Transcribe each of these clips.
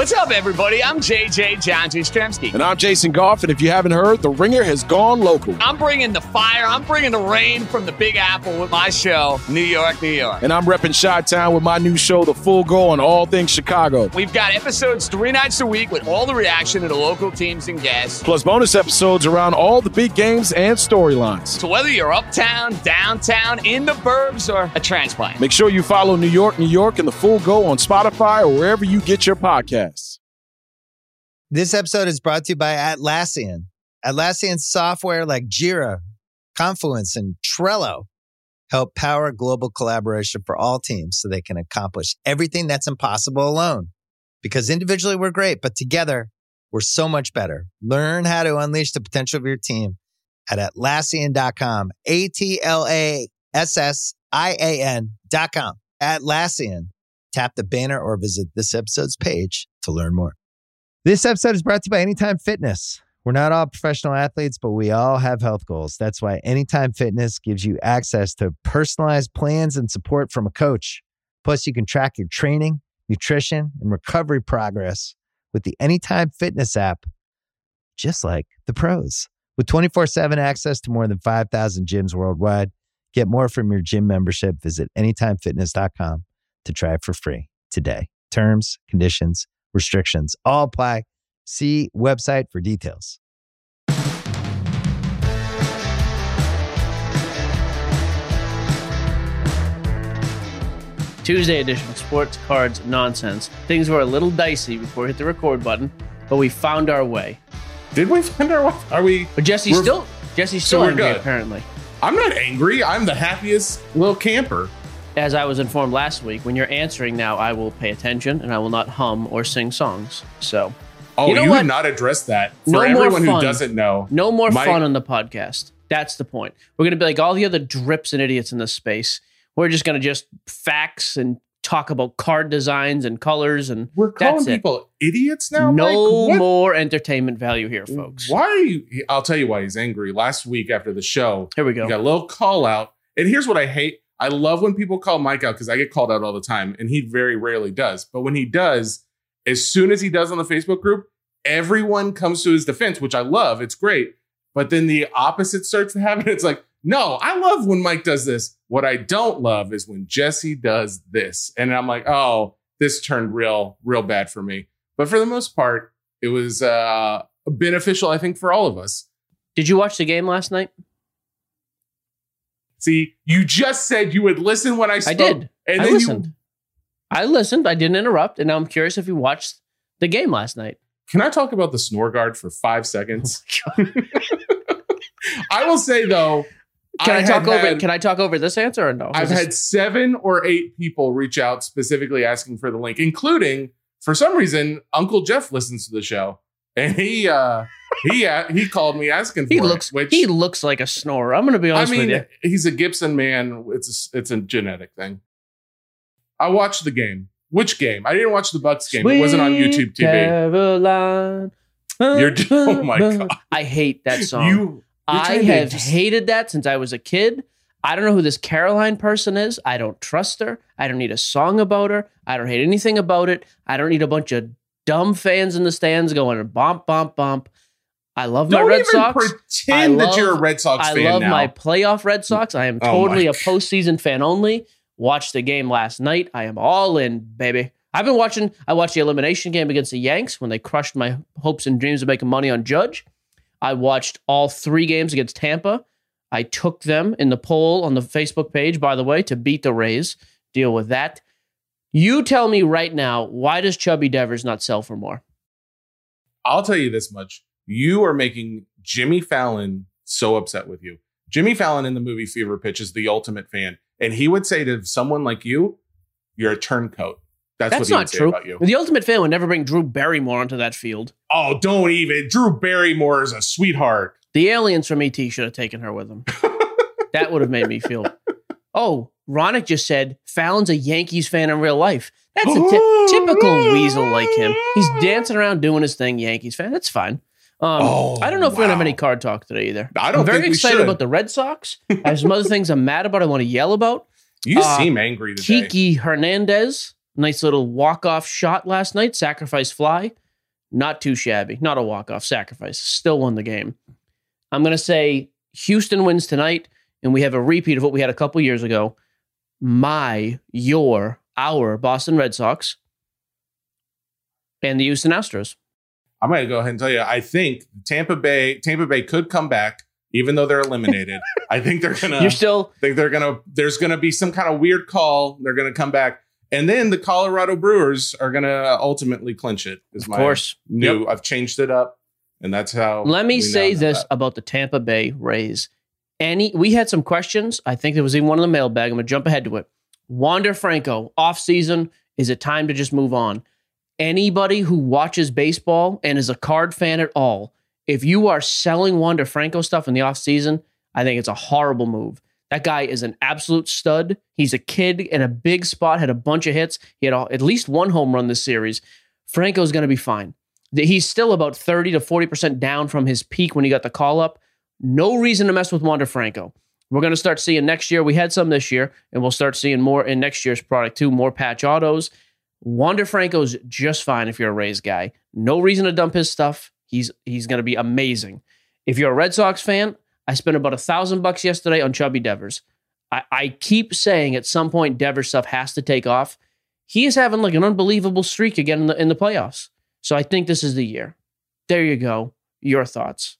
What's up, everybody? I'm JJ John Jastrzemski. And I'm Jason Goff, and if you haven't heard, The Ringer has gone local. I'm bringing the fire, I'm bringing the rain from the Big Apple with my show, New York, New York. And I'm repping Chi-Town with my new show, The Full Go, on all things Chicago. We've got episodes 3 nights a week with all the reaction to the local teams and guests. Plus bonus episodes around all the big games and storylines. So whether you're uptown, downtown, in the burbs, or a transplant, make sure you follow New York, New York, and The Full Go on Spotify or wherever you get your podcasts. This episode is brought to you by Atlassian. Atlassian software like Jira, Confluence, and Trello help power global collaboration for all teams so they can accomplish everything that's impossible alone. Because individually we're great, but together we're so much better. Learn how to unleash the potential of your team at Atlassian.com. Atlassian.com. Atlassian. Tap the banner or visit this episode's page to learn more. This episode is brought to you by Anytime Fitness. We're not all professional athletes, but we all have health goals. That's why Anytime Fitness gives you access to personalized plans and support from a coach. Plus, you can track your training, nutrition, and recovery progress with the Anytime Fitness app, just like the pros. With 24/7 access to more than 5,000 gyms worldwide, get more from your gym membership. Visit anytimefitness.com to try it for free today. Terms, conditions, restrictions all apply. See website for details. Tuesday edition of Sports Cards Nonsense. Things were a little dicey before we hit the record button, but we found our way. Did we find our way? Are we? But Jesse's still angry, good. Apparently. I'm not angry. I'm the happiest little camper. As I was informed last week, when you're answering now, I will pay attention and I will not hum or sing songs. So, you did not address that. For everyone who doesn't know, no more fun on the podcast. That's the point. We're going to be like all the other drips and idiots in this space. We're just going to just facts and talk about card designs and colors, and we're calling people idiots now. No more entertainment value here, folks. Why are you? I'll tell you why he's angry. Last week after the show, here we go. He got a little call out, and here's what I hate. I love when people call Mike out because I get called out all the time, and he very rarely does. But when he does, as soon as he does on the Facebook group, everyone comes to his defense, which I love. It's great. But then the opposite starts to happen. It's like, no, I love when Mike does this. What I don't love is when Jesse does this. And I'm like, oh, this turned real bad for me. But for the most part, it was beneficial, I think, for all of us. Did you watch the game last night? See, you just said you would listen when I spoke. I did. And I then listened. I listened. I didn't interrupt. And now I'm curious if you watched the game last night. Can I talk about the snore guard for 5 seconds? Oh I will say, though, Can I talk over this answer or no? I've had 7 or 8 people reach out specifically asking for the link, including, for some reason, Uncle Jeff listens to the show. And he called me asking for it. He looks like a snorer. I'm going to be honest with you. He's a Gibson man. It's a genetic thing. I watched the game. Which game? I didn't watch the Bucks game. It wasn't on YouTube TV. Caroline. Oh my God. I hate that song. I have hated that since I was a kid. I don't know who this Caroline person is. I don't trust her. I don't need a song about her. I don't hate anything about it. I don't need a bunch of dumb fans in the stands going bump, bump, bump. I love my Red Sox. Don't even pretend that you're a Red Sox fan now. I love my playoff Red Sox. I am totally a postseason fan only. Watched the game last night. I am all in, baby. I watched the elimination game against the Yanks when they crushed my hopes and dreams of making money on Judge. I watched all 3 games against Tampa. I took them in the poll on the Facebook page, by the way, to beat the Rays. Deal with that. You tell me right now, why does Chubby Devers not sell for more? I'll tell you this much. You are making Jimmy Fallon so upset with you. Jimmy Fallon in the movie Fever Pitch is the ultimate fan. And he would say to someone like you, you're a turncoat. That's what he would say about you. The ultimate fan would never bring Drew Barrymore onto that field. Oh, don't even. Drew Barrymore is a sweetheart. The aliens from E.T. should have taken her with them. That would have made me feel. Oh, Ronick just said Fallon's a Yankees fan in real life. That's a typical weasel like him. He's dancing around doing his thing, Yankees fan. That's fine. I don't know if we're going to have any card talk today either. I'm very excited about the Red Sox. I have some other things I'm mad about I want to yell about. You seem angry today. Kiki Hernandez Nice little walk-off shot last night. Sacrifice fly. Not too shabby. Not a walk-off sacrifice. Still won the game. I'm going to say Houston wins tonight, and we have a repeat of what we had a couple years ago. Our Boston Red Sox and the Houston Astros. I'm going to go ahead and tell you, I think Tampa Bay could come back, even though they're eliminated. I think they're going to, there's going to be some kind of weird call. They're going to come back. And then the Colorado Brewers are going to ultimately clinch it. Of course. I've changed it up. And that's how. Let me say this about the Tampa Bay Rays. We had some questions. I think there was even one in the mailbag. I'm going to jump ahead to it. Wander Franco, off-season. Is it time to just move on? Anybody who watches baseball and is a Card fan at all, if you are selling Wander Franco stuff in the offseason, I think it's a horrible move. That guy is an absolute stud. He's a kid in a big spot, had a bunch of hits. He had at least one home run this series. Franco's going to be fine. He's still about 30 to 40% down from his peak when he got the call up. No reason to mess with Wander Franco. We're going to start seeing next year. We had some this year, and we'll start seeing more in next year's product too, more patch autos. Wander Franco's just fine if you're a Rays guy. No reason to dump his stuff. He's going to be amazing. If you're a Red Sox fan, I spent about $1,000 yesterday on Chubby Devers. I keep saying at some point Devers stuff has to take off. He is having like an unbelievable streak again in the playoffs. So I think this is the year. There you go. Your thoughts.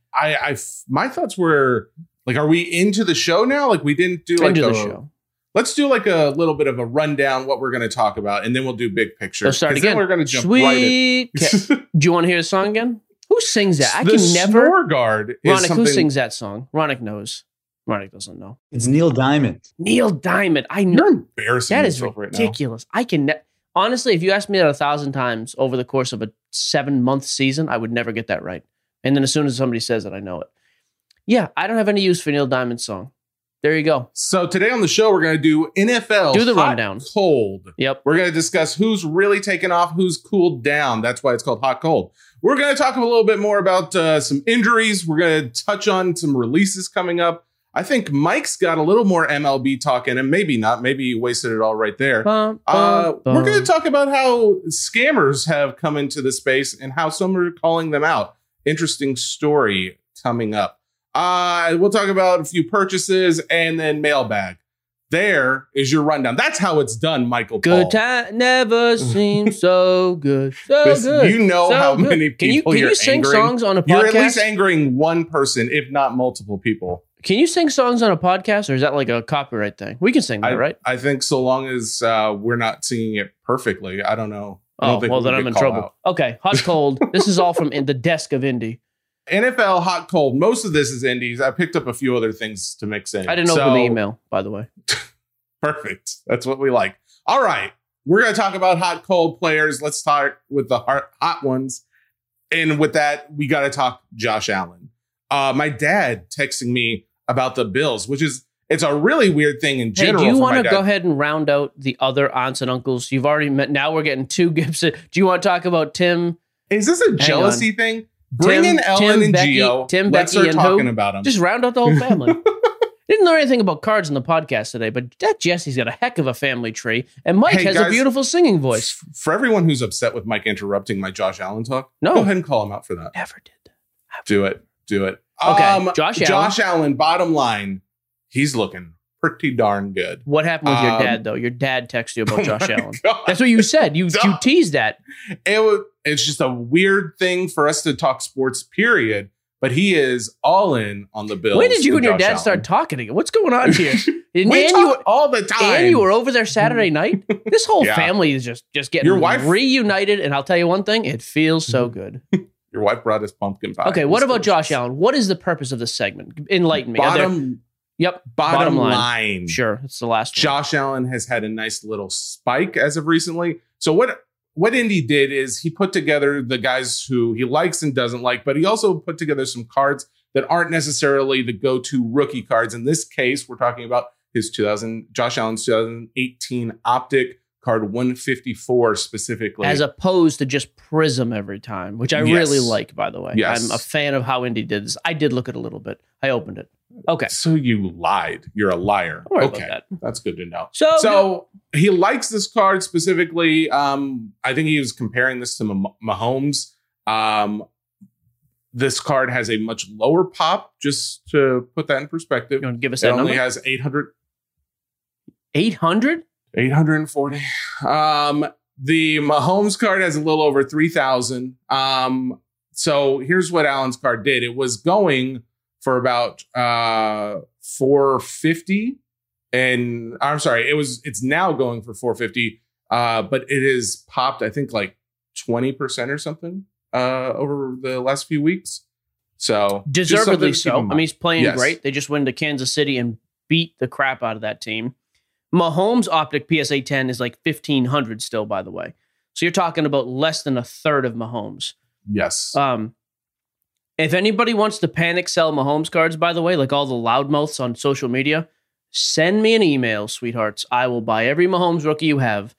My thoughts were like, are we into the show now? Like we didn't do like the show. Let's do like a little bit of a rundown, what we're going to talk about, and then we'll do big picture. Let's start again. Then we're going to jump right in. Do you want to hear the song again? Who sings that? I can never. Snore Guard. Ronick, who sings that song? Ronick knows. Ronick doesn't know. It's Neil Diamond. Neil Diamond. I know. You're embarrassing that is yourself ridiculous. Right now. I can honestly, if you asked me that 1,000 times over the course of a 7-month season, I would never get that right. And then as soon as somebody says it, I know it. Yeah, I don't have any use for Neil Diamond's song. There you go. So today on the show, we're going to do NFL. Do the rundown. Cold. Yep. We're going to discuss who's really taken off, who's cooled down. That's why it's called Hot Cold. We're going to talk a little bit more about some injuries. We're going to touch on some releases coming up. I think Mike's got a little more MLB talk in him. Maybe not. Maybe he wasted it all right there. We're going to talk about how scammers have come into the space and how some are calling them out. Interesting story coming up. We'll talk about a few purchases and then mailbag. There is your rundown. That's how it's done, Michael Paul. Good time never seems so good. Good. You know so how many people can you sing angering. Songs on a podcast? You're at least angering one person, if not multiple people. Can you sing songs on a podcast, or is that like a copyright thing? We can sing that, right? I think so long as we're not singing it perfectly. I don't know. Then I'm in trouble. Out. Okay, Hot Cold. This is all from the desk of Indy. NFL Hot Cold. Most of this is indies. I picked up a few other things to mix in. I didn't open the email, by the way. Perfect. That's what we like. All right. We're going to talk about hot cold players. Let's start with the hot ones. And with that, we got to talk Josh Allen. My dad texting me about the Bills, it's a really weird thing in general. Hey, do you want to go ahead and round out the other aunts and uncles you've already met? Now we're getting two Gibson. Do you want to talk about Tim? Is this a jealousy thing? Bring in Ellen and Gio. Let's start talking about them. Just round out the whole family. Didn't learn anything about cards in the podcast today, but that Jesse's got a heck of a family tree, and Mike has a beautiful singing voice. For everyone who's upset with Mike interrupting my Josh Allen talk, go ahead and call him out for that. Never did. Do it. Okay, Josh Allen, bottom line, he's looking pretty darn good. What happened with your dad, though? Your dad texted you about Josh Allen. God. That's what you said. You teased that. It's just a weird thing for us to talk sports, period. But he is all in on the Bills. When did you and your dad start talking again? What's going on here? We talk all the time. And you were over there Saturday night? This whole family is just getting your wife reunited. And I'll tell you one thing, it feels so good. Your wife brought us pumpkin pie. Okay, what about Josh Allen? What is the purpose of this segment? Enlighten me. Bottom line. Sure, it's the last one. Josh Allen has had a nice little spike as of recently. So what Indy did is he put together the guys who he likes and doesn't like, but he also put together some cards that aren't necessarily the go-to rookie cards. In this case, we're talking about Josh Allen's 2018 Optic card 154 specifically. As opposed to just Prism every time, which I really like, by the way. Yes. I'm a fan of how Indy did this. I did look at it a little bit. I opened it. Okay. So you lied. You're a liar. Don't worry Okay. about that. That's good to know. So He likes this card specifically. I think he was comparing this to Mahomes. This card has a much lower pop, just to put that in perspective. You want to give us It that only number? has 800. 800? 840. The Mahomes card has a little over 3,000. So here's what Allen's card did. It was going for about 450, and I'm sorry, it's now going for 450. But it has popped, I think, like 20% or something over the last few weeks. So Deservedly so. I mean, he's playing Yes. great. They just went to Kansas City and beat the crap out of that team. Mahomes' Optic PSA 10 is like 1,500 still, by the way. So you're talking about less than a third of Mahomes. Yes. If anybody wants to panic sell Mahomes cards, by the way, like all the loudmouths on social media, send me an email, sweethearts. I will buy every Mahomes rookie you have.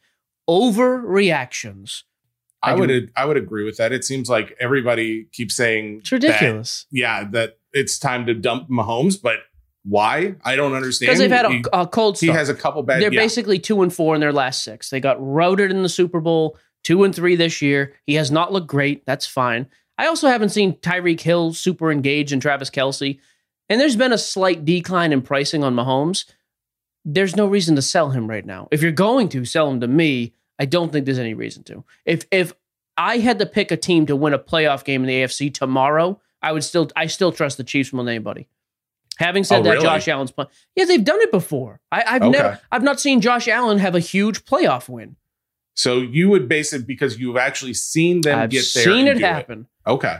Overreactions. I would agree with that. It seems like everybody keeps saying It's ridiculous. that it's time to dump Mahomes, but why? I don't understand. Because they've had a cold He start. has a couple bad. They're basically 2-4 in their last 6. They got routed in the Super Bowl, 2-3 this year. He has not looked great. That's fine. I also haven't seen Tyreek Hill super engaged in Travis Kelce. And there's been a slight decline in pricing on Mahomes. There's no reason to sell him right now. If you're going to sell him to me, I don't think there's any reason to. If I had to pick a team to win a playoff game in the AFC tomorrow, I still trust the Chiefs more than anybody. Having said that, really? Josh Allen's playing. Yeah, they've done it before. I've not seen Josh Allen have a huge playoff win. So you would base it because you've actually seen them I've get there. seen and it do happen. Okay.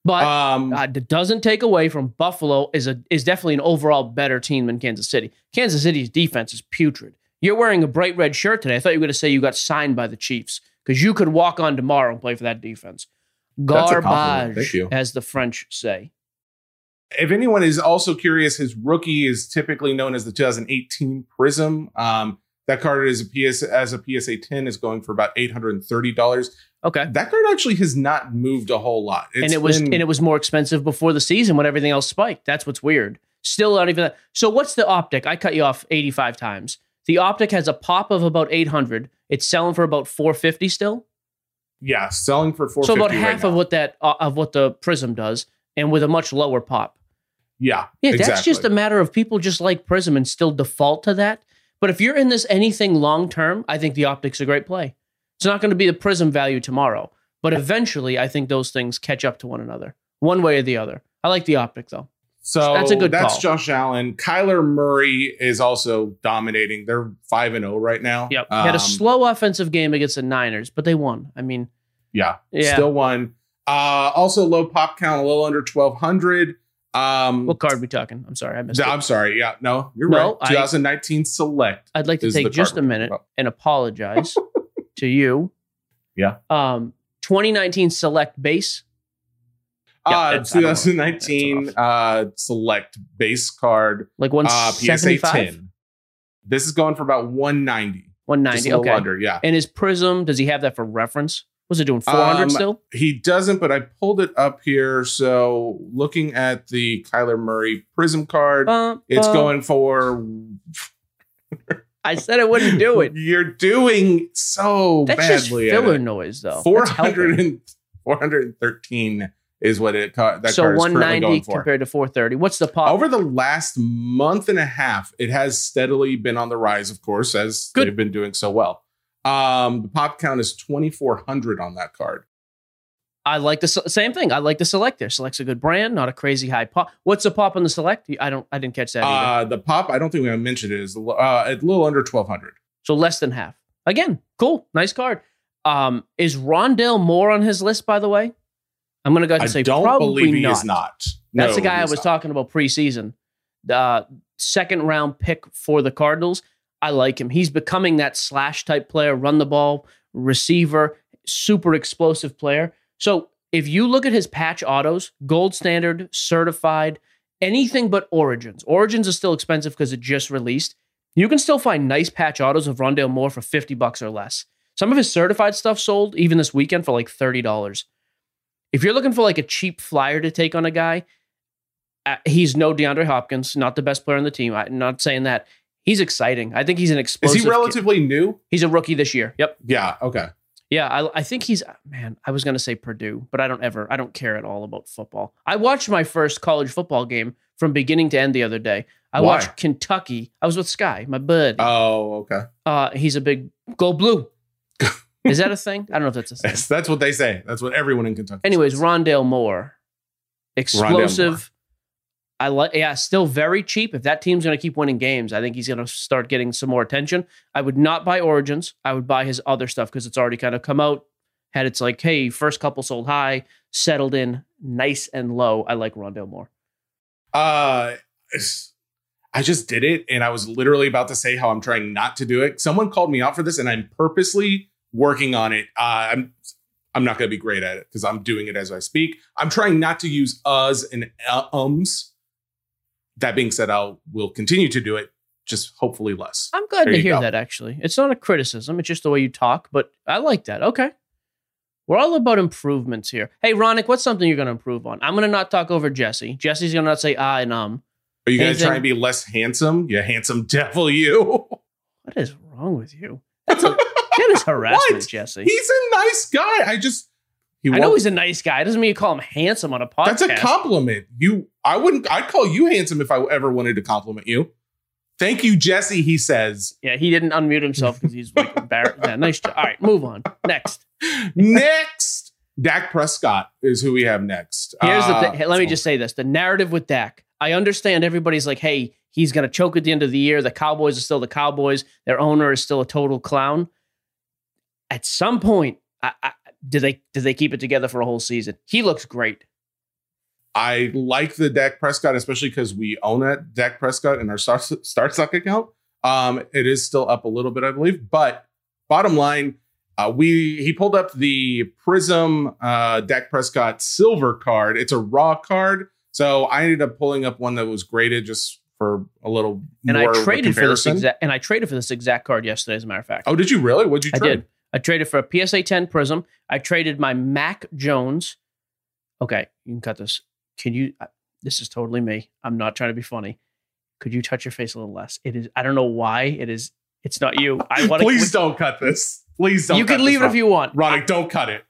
But it doesn't take away from Buffalo is definitely an overall better team than Kansas City. Kansas City's defense is putrid. You're wearing a bright red shirt today. I thought you were going to say you got signed by the Chiefs because you could walk on tomorrow and play for that defense. That's a compliment. Thank Garbage, you. as the French say. If anyone is also curious, his rookie is typically known as the 2018 Prism. That card is as a PSA 10 is going for about $830. Okay. That card actually has not moved a whole lot. And it was more expensive before the season when everything else spiked. That's what's weird. Still not even that. So what's the Optic? I cut you off 85 times. The Optic has a pop of about 800. It's selling for about 450 still. Yeah, selling for 450. So about right half now. of what the Prism does, and with a much lower pop. Yeah, Yeah, exactly. that's just a matter of people just like Prism and still default to that. But if you're in this anything long term, I think the Optic's a great play. It's not going to be the Prism value tomorrow, but eventually I think those things catch up to one another, one way or the other. I like the Optic though. So that's a good call. Josh Allen. Kyler Murray is also dominating. They're 5-0 right now. Yep. He had a slow offensive game against the Niners, but they won. I mean, yeah. Yeah. Still won. Also low pop count, a little under 1,200. what card are we talking? I'm sorry, I missed it. I'm sorry. Yeah, no, you're No, right. 2019 Select. I'd like to is the take just card a we're talking minute about. and apologize to you. Yeah. 2019 Select Base. Yeah, it's- I don't know. 2019 Select base card. Like PSA 175? 10. This is going for about 190. Just 190. a little Okay. under, yeah. And his Prism, does he have that for reference? Was it doing 400 still? He doesn't, but I pulled it up here. So looking at the Kyler Murray Prism card, it's going for. I said I wouldn't do it. You're doing so That's badly. just filler noise, though. That's 400 helping. and 413 is what that So card is currently 190 going for. compared to 430. What's the pop? Over the last month and a half, it has steadily been on the rise, of course, as Good. they've been doing so well. The pop count is 2,400 on that card. I like the same thing. I like the Select there. Select's a good brand, not a crazy high pop. What's the pop on the Select? I didn't catch that either. The pop, I don't think we mentioned it, is a little under 1,200. So less than half. Again, cool. Nice card. Is Rondale Moore on his list, by the way? I'm going to go ahead and say I don't probably believe he not. is not. That's No, the guy he I is was not. talking about preseason. The second round pick for the Cardinals. I like him. He's becoming that slash type player, run the ball, receiver, super explosive player. So if you look at his patch autos, gold standard, certified, anything but Origins. Origins is still expensive because it just released. You can still find nice patch autos of Rondale Moore for $50 or less. Some of his certified stuff sold even this weekend for like $30. If you're looking for like a cheap flyer to take on a guy, He's no DeAndre Hopkins, not the best player on the team. I'm not saying that. He's exciting. I think he's an explosive. Is he relatively new? He's a rookie this year. Yep. Yeah. Okay. Yeah, I think he's, man, I was going to say Purdue, but I don't care at all about football. I watched my first college football game from beginning to end the other day. I watched Kentucky. I was with Sky, my bud. Oh, okay. He's a big go blue. Is that a thing? I don't know if that's a thing. That's what they say. That's what everyone in Kentucky Anyways, says. Rondale Moore. Explosive. I like, still very cheap. If that team's going to keep winning games, I think he's going to start getting some more attention. I would not buy Origins. I would buy his other stuff because it's already kind of come out. Had it's like, hey, first couple sold high, settled in nice and low. I like Rondale Moore. I just did it, and I was literally about to say how I'm trying not to do it. Someone called me out for this, and I'm purposely working on it. I'm not going to be great at it because I'm doing it as I speak. I'm trying not to use us and ums. That being said, will continue to do it, just hopefully less. I'm glad to hear that, actually. It's not a criticism. It's just the way you talk, but I like that. Okay. We're all about improvements here. Hey, Ronick, what's something you're going to improve on? I'm going to not talk over Jesse. Jesse's going to not say and Are you going to try and be less handsome? You handsome devil, you. What is wrong with you? That is harassment, Jesse. He's a nice guy. I know he's a nice guy. It doesn't mean you call him handsome on a podcast. That's a compliment. I'd call you handsome if I ever wanted to compliment you. Thank you, Jesse, he says. Yeah, he didn't unmute himself because he's like embarrassed. Yeah, nice job. All right, move on. Next, Dak Prescott is who we have next. Here's the thing. Hey, let me just say this. The narrative with Dak. I understand everybody's like, hey, he's going to choke at the end of the year. The Cowboys are still the Cowboys. Their owner is still a total clown. At some point, did they keep it together for a whole season? He looks great. I like the Dak Prescott, especially because we own that Dak Prescott in our Startsuck account. It is still up a little bit, I believe. But bottom line, he pulled up the Prism Dak Prescott silver card. It's a raw card. So I ended up pulling up one that was graded just for a little more. I traded for this exact card yesterday, as a matter of fact. Oh, did you really? What'd you trade? I did. I traded for a PSA 10 Prism. I traded my Mac Jones. Okay, you can cut this. Can you? This is totally me. I'm not trying to be funny. Could you touch your face a little less? It is. I don't know why it is. It's not you. I want. Please don't cut this. Please don't. You can leave it if you want. Ronnie, don't cut it.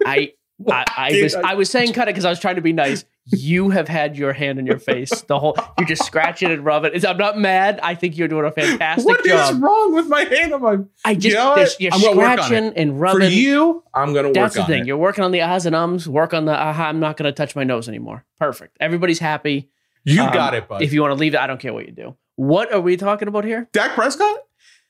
I was saying cut it because I was trying to be nice. You have had your hand in your face the whole. You just scratch it and rub it. I'm not mad. I think you're doing a fantastic job. What is wrong with my hand on my? You're scratching and rubbing. For you, I'm gonna work on it. That's the thing. You're working on the ahs and ums. Work on the I'm not gonna touch my nose anymore. Perfect. Everybody's happy. You got it, bud. If you want to leave it, I don't care what you do. What are we talking about here? Dak Prescott.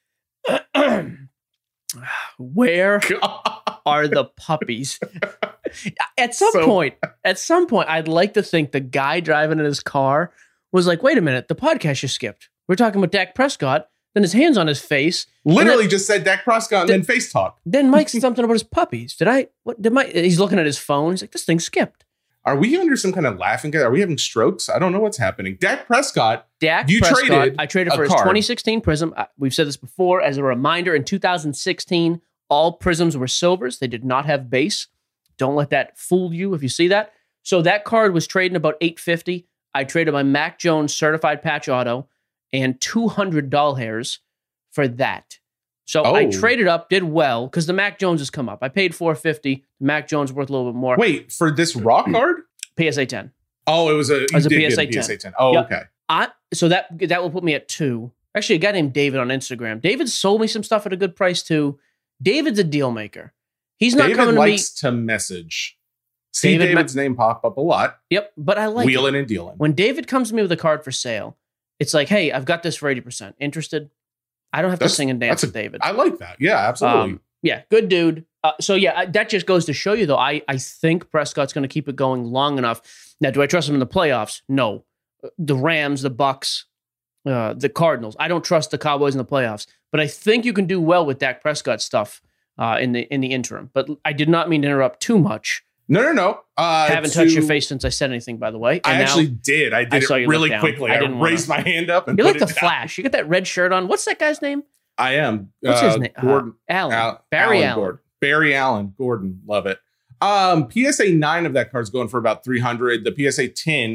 Where are the puppies? At some point, I'd like to think the guy driving in his car was like, wait a minute, the podcast you skipped. We're talking about Dak Prescott. Then his hands on his face. Literally just said Dak Prescott and then face talk. Then Mike said something about his puppies. He's looking at his phone. He's like, this thing skipped. Are we under some kind of laughing? Are we having strokes? I don't know what's happening. Dak Prescott. I traded for his 2016 Prism. We've said this before. As a reminder, in 2016, all Prisms were silvers. They did not have base. Don't let that fool you if you see that. So that card was trading about $850. I traded my Mac Jones certified patch auto and 200 doll hairs for that. So I traded up, did well, because the Mac Jones has come up. I paid $450. The Mac Jones worth a little bit more. Wait, for this raw card? PSA 10. Oh, it was a PSA 10. Oh, yep. Okay. So that will put me at 2. Actually, a guy named David on Instagram. David sold me some stuff at a good price too. David's a deal maker. He's not coming to me. David likes to message. See David's name pop up a lot. Yep, but I like wheeling and dealing. When David comes to me with a card for sale, it's like, hey, I've got this for 80%. Interested? I don't have to sing and dance with David. I like that. Yeah, absolutely. Yeah, good dude. That just goes to show you, though, I think Prescott's going to keep it going long enough. Now, do I trust him in the playoffs? No. The Rams, the Bucks, the Cardinals. I don't trust the Cowboys in the playoffs. But I think you can do well with Dak Prescott stuff in the interim. But I did not mean to interrupt too much. No. I haven't touched your face since I said anything, by the way. And I actually did. I did it really quickly. I raised my hand up and you're like the Flash. You got that red shirt on. What's that guy's name? I am. What's his name? Gordon. Barry Allen. Barry Allen. Gordon. Love it. PSA 9 of that card's going for about $300. The PSA 10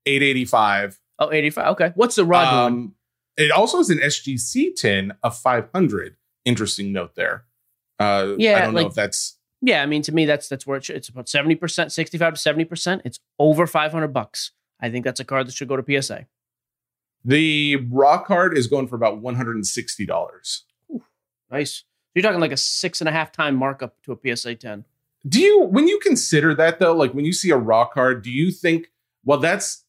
$885. Oh, 85. Okay. What's the raw doing? It also is an SGC tin of 500. Interesting note there. I don't know if that's. Yeah, I mean, to me, that's where it's about 70%, 65 to 70%. It's over $500. I think that's a card that should go to PSA. The raw card is going for about $160. Ooh, nice. You're talking like a 6.5 time markup to a PSA 10. When you consider that though, like when you see a raw card, do you think, well, that's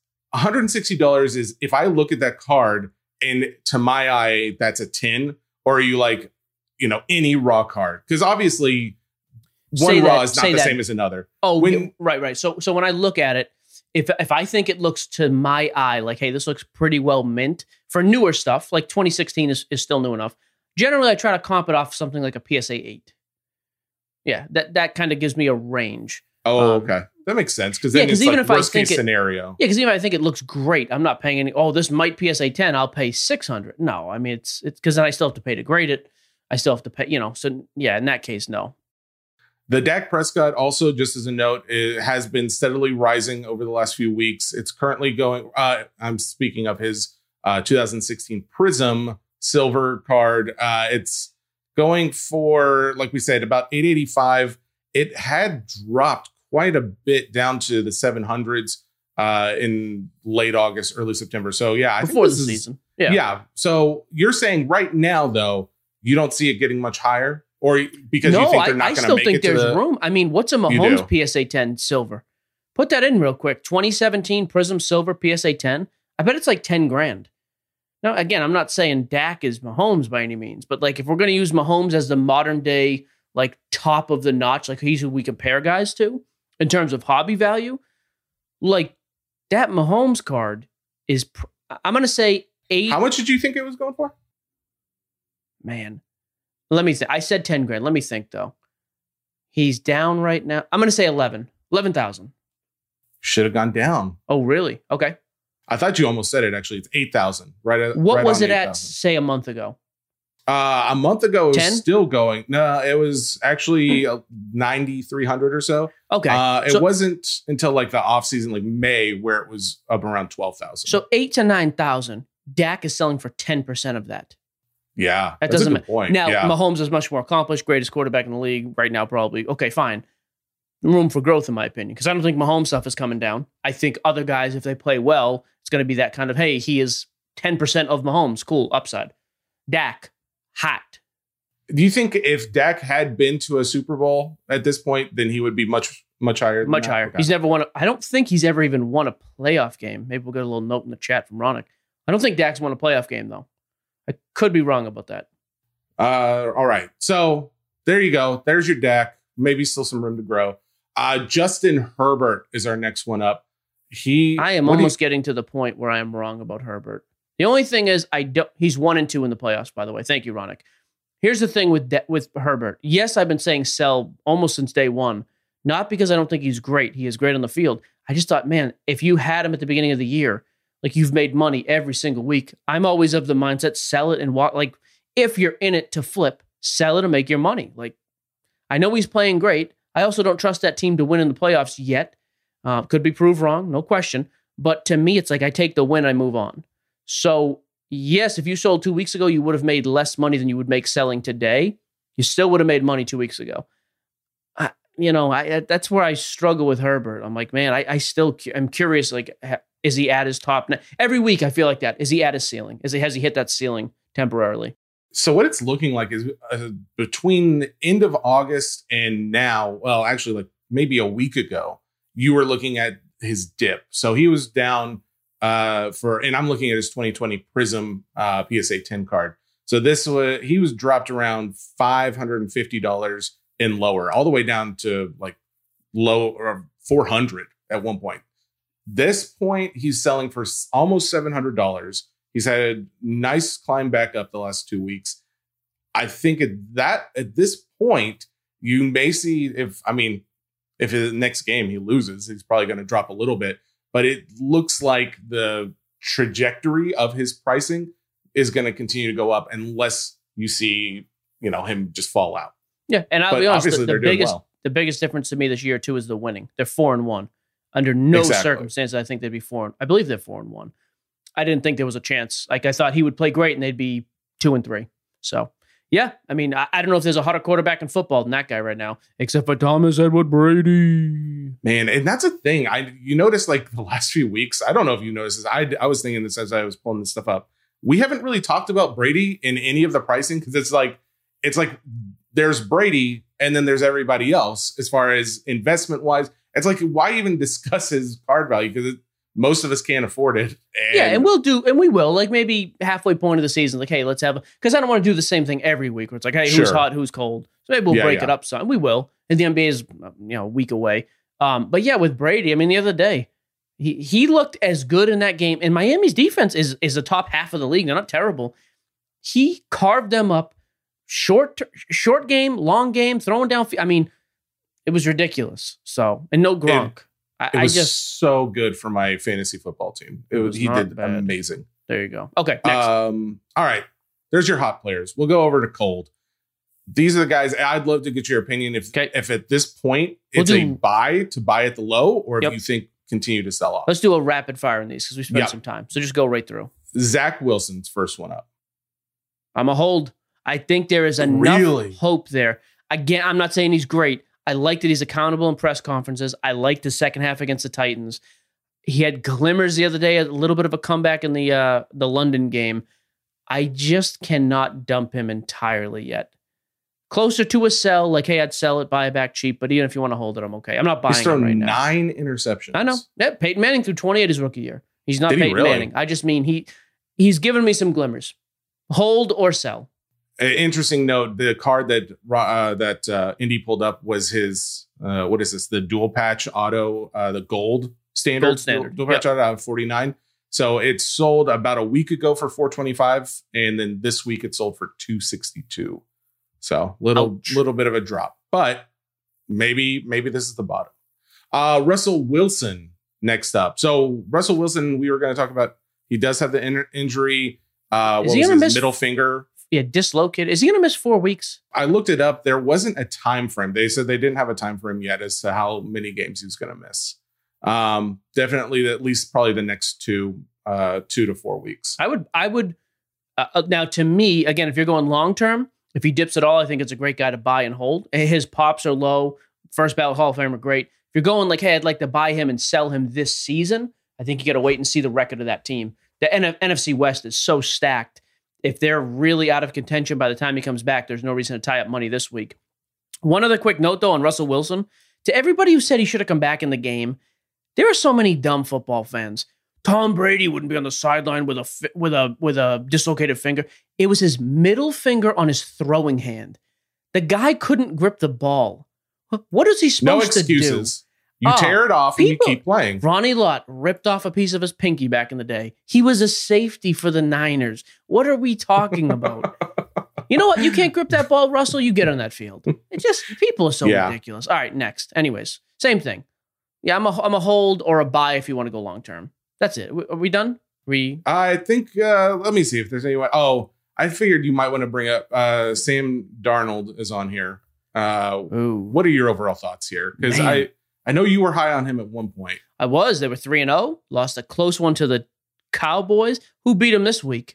$160 is if I look at that card and to my eye, that's a 10, or are you like, any raw card? Because obviously one raw is not the same as another. Oh, right. So when I look at it, if I think it looks to my eye like, hey, this looks pretty well mint for newer stuff, like 2016 is still new enough. Generally, I try to comp it off something like a PSA 8. Yeah, that kind of gives me a range. Oh, okay. That makes sense. Because then it's like worst case scenario. Yeah, because even if I think it looks great, I'm not paying any, this might PSA 10, I'll pay $600. No, I mean, it's because then I still have to pay to grade it. I still have to pay, so yeah, in that case, no. The Dak Prescott also, just as a note, it has been steadily rising over the last few weeks. It's currently going, I'm speaking of his 2016 Prism silver card. It's going for, like we said, about $885. It had dropped quite a bit down to the 700s in late August, early September. So yeah, before the season. Yeah. So you're saying right now, though, you don't see it getting much higher? Or because you think they're not going to make it? I still think there's room. I mean, what's a Mahomes PSA 10 silver? Put that in real quick. 2017 Prism Silver PSA 10. I bet it's like $10,000. Now, again, I'm not saying Dak is Mahomes by any means, but like if we're going to use Mahomes as the modern day, like top of the notch, like he's who we compare guys to in terms of hobby value, like that Mahomes card is, I'm going to say 8. How much did you think it was going for? Man. Let me think. I said $10,000. Let me think though. He's down right now. I'm going to say 11,000. Should have gone down. Oh, really? Okay. I thought you almost said it. Actually, it's 8,000. What was it at? Say a month ago. A month ago, it was 10? still going. No, it was actually 9,300 or so. Okay. It wasn't until like the off season, like May, where it was up around 12,000. So 8,000 to 9,000. Dak is selling for 10% of that. Yeah, that doesn't matter. Point. Now, Mahomes is much more accomplished, greatest quarterback in the league right now, probably. Okay, fine. Room for growth, in my opinion, because I don't think Mahomes stuff is coming down. I think other guys, if they play well, it's going to be that kind of, hey, he is 10% of Mahomes. Cool, upside. Dak, hot. Do you think if Dak had been to a Super Bowl at this point, then he would be much higher? Much higher. Okay. He's never won. I don't think he's ever even won a playoff game. Maybe we'll get a little note in the chat from Ronick. I don't think Dak's won a playoff game, though. I could be wrong about that. All right. So there you go. There's your Dak. Maybe still some room to grow. Justin Herbert is our next one up. I am almost getting to the point where I am wrong about Herbert. The only thing is, he's 1-2 in the playoffs, by the way. Thank you, Ronick. Here's the thing with Herbert. Yes, I've been saying sell almost since day one. Not because I don't think he's great. He is great on the field. I just thought, man, if you had him at the beginning of the year, like you've made money every single week. I'm always of the mindset, sell it and walk. Like if you're in it to flip, sell it and make your money. Like I know he's playing great. I also don't trust that team to win in the playoffs yet. Could be proved wrong, no question. But to me, it's like I take the win, I move on. So yes, if you sold 2 weeks ago, you would have made less money than you would make selling today. You still would have made money 2 weeks ago. That's where I struggle with Herbert. I'm like, man, I'm curious, like, is he at his top? Every week I feel like that. Is he at his ceiling? Has he hit that ceiling temporarily? So what it's looking like is between the end of August and now, well, actually like maybe a week ago, you were looking at his dip. So he was down and I'm looking at his 2020 Prism PSA 10 card. So he was dropped around $550 and lower, all the way down to like low or 400 at one point. This point, he's selling for almost $700. He's had a nice climb back up the last 2 weeks. I think at this point, you may see if the next game he loses, he's probably going to drop a little bit. But it looks like the trajectory of his pricing is going to continue to go up unless you see, him just fall out. Yeah, and I'll be honest, the biggest difference to me this year too is the winning. They're 4-1. Under no circumstance, I think they'd be 4. I believe they're 4-1. I didn't think there was a chance. Like, I thought he would play great and they'd be 2-3. So, yeah, I mean, I don't know if there's a hotter quarterback in football than that guy right now, except for Thomas Edward Brady. Man, and that's a thing. You notice, like, the last few weeks, I don't know if you noticed this. I was thinking this as I was pulling this stuff up. We haven't really talked about Brady in any of the pricing because it's like there's Brady and then there's everybody else as far as investment wise. It's like, why even discuss his card value? Because most of us can't afford it. And we will, like, maybe halfway point of the season, like, hey, let's have because I don't want to do the same thing every week where it's like, hey, who's hot, who's cold. So maybe we'll break it up some. We will. And the NBA is, a week away. But yeah, with Brady, I mean, the other day, he looked as good in that game. And Miami's defense is the top half of the league. They're not terrible. He carved them up. Short game, long game, throwing down. I mean, it was ridiculous. So, and no Gronk. It was so good for my fantasy football team. He did bad. Amazing. There you go. Okay. Next. All right. There's your hot players. We'll go over to cold. These are the guys. I'd love to get your opinion. If at this point it's a buy to buy at the low, or if you think continue to sell off. Let's do a rapid fire on these because we spent some time. So just go right through. Zach Wilson's first one up. I'm a hold. I think there is enough hope there. Again, I'm not saying he's great. I like that he's accountable in press conferences. I liked the second half against the Titans. He had glimmers the other day, a little bit of a comeback in the London game. I just cannot dump him entirely yet. Closer to a sell, like, hey, I'd sell it, buy it back cheap. But even if you want to hold it, I'm okay. I'm not buying it right now. 9 interceptions. I know. Yeah, Peyton Manning threw 28 his rookie year. He's not Peyton Manning. I just mean he's given me some glimmers. Hold or sell. Interesting note: the card that Indy pulled up was his. What is this? The dual patch auto, the gold standard. Dual patch auto 49. So it sold about a week ago for $425, and then this week it sold for $262. So little bit of a drop, but maybe this is the bottom. Russell Wilson next up. So Russell Wilson, we were going to talk about. He does have the injury. What was his middle finger? Yeah, dislocated. Is he going to miss 4 weeks? I looked it up. There wasn't a time frame. They said they didn't have a time frame yet as to how many games he was going to miss. Definitely at least probably the next 2 to 4 weeks. I would. Now, to me, again, if you're going long term, if he dips at all, I think it's a great guy to buy and hold. His pops are low. First ballot Hall of Famer, great. If you're going like, hey, I'd like to buy him and sell him this season, I think you got to wait and see the record of that team. The NFC West is so stacked. If they're really out of contention by the time he comes back, there's no reason to tie up money this week. One other quick note, though, on Russell Wilson. To everybody who said he should have come back in the game, there are so many dumb football fans. Tom Brady wouldn't be on the sideline with a dislocated finger. It was his middle finger on his throwing hand. The guy couldn't grip the ball. What is he supposed to do? No excuses. You tear it off and you keep playing. Ronnie Lott ripped off a piece of his pinky back in the day. He was a safety for the Niners. What are we talking about? You know what? You can't grip that ball, Russell. You get on that field. It just, people are so ridiculous. All right, next. Anyways, same thing. Yeah, I'm a hold or a buy if you want to go long term. That's it. Are we done? I think, let me see if there's anyone. Oh, I figured you might want to bring up Sam Darnold is on here. What are your overall thoughts here? Because I know you were high on him at one point. I was. They were 3-0. Lost a close one to the Cowboys. Who beat them this week?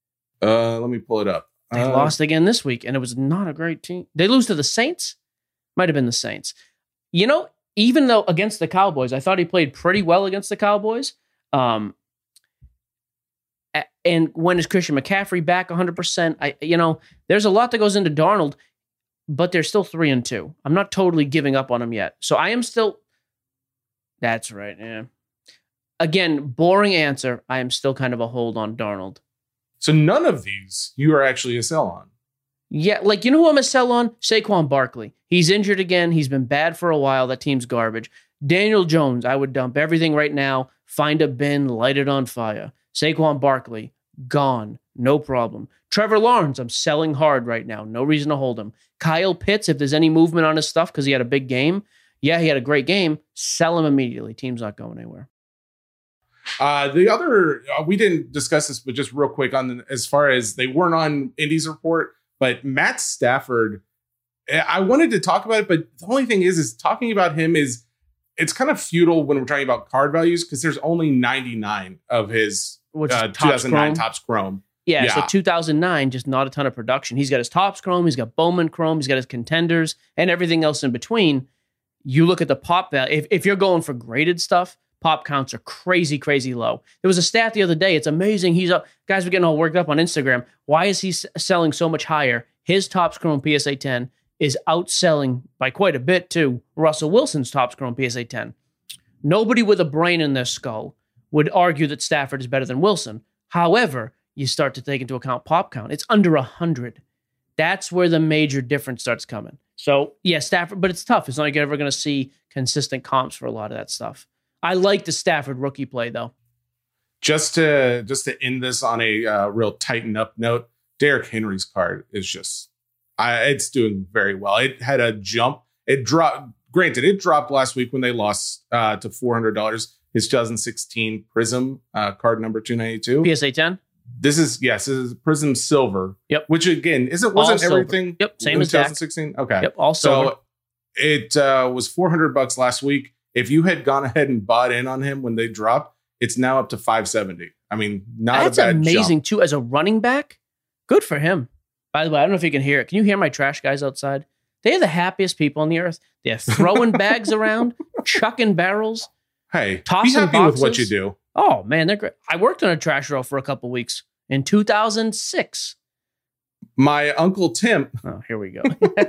Let me pull it up. They lost again this week, and it was not a great team. They lose to the Saints? Might have been the Saints. You know, even though against the Cowboys, I thought he played pretty well against the Cowboys. And when is Christian McCaffrey back 100%? There's a lot that goes into Darnold, but they're still 3-2. I'm not totally giving up on him yet. So I am still. That's right. Yeah. Again, boring answer. I am still kind of a hold on Darnold. So none of these you are actually a sell on. Yeah, like, you know who I'm a sell on? Saquon Barkley. He's injured again. He's been bad for a while. That team's garbage. Daniel Jones, I would dump everything right now. Find a bin, light it on fire. Saquon Barkley, gone. No problem. Trevor Lawrence, I'm selling hard right now. No reason to hold him. Kyle Pitts, if there's any movement on his stuff because he had a big game. Yeah, he had a great game. Sell him immediately. Team's not going anywhere. The other, we didn't discuss this, but just real quick as far as they weren't on Indy's report, but Matt Stafford, I wanted to talk about it, but the only thing is talking about him is it's kind of futile when we're talking about card values because there's only 99 of his 2009 Topps Chrome. Yeah, so 2009, just not a ton of production. He's got his Topps Chrome, he's got Bowman Chrome, he's got his contenders, and everything else in between. You look at the pop value. If you're going for graded stuff, pop counts are crazy, crazy low. There was a stat the other day. It's amazing. Guys were getting all worked up on Instagram. Why is he selling so much higher? His Topps Chrome PSA 10 is outselling by quite a bit to Russell Wilson's Topps Chrome PSA 10. Nobody with a brain in their skull would argue that Stafford is better than Wilson. However, you start to take into account pop count. It's under 100. That's where the major difference starts coming. So, yeah, Stafford, but it's tough. It's not like you're ever going to see consistent comps for a lot of that stuff. I like the Stafford rookie play, though. Just to end this on a real tighten up note, Derrick Henry's card is just, it's doing very well. It had a jump. It dropped. Granted, it dropped last week when they lost to $400. His 2016 Prism card number 292. PSA 10. This is Prism Silver. Yep. Which again wasn't everything. Yep. Same as 2016. Okay. Yep. All silver. So it was $400 last week. If you had gone ahead and bought in on him when they dropped, it's now up to $570. I mean, That's a bad amazing jump. too. As a running back, good for him. By the way, I don't know if you can hear it. Can you hear my trash guys outside? They're the happiest people on the earth. They're throwing bags around, chucking barrels. Hey, tossing be happy boxes. with what you do. Oh man, they're great. I worked on a trash row for a couple weeks in 2006. My Uncle Tim. Oh, here we go.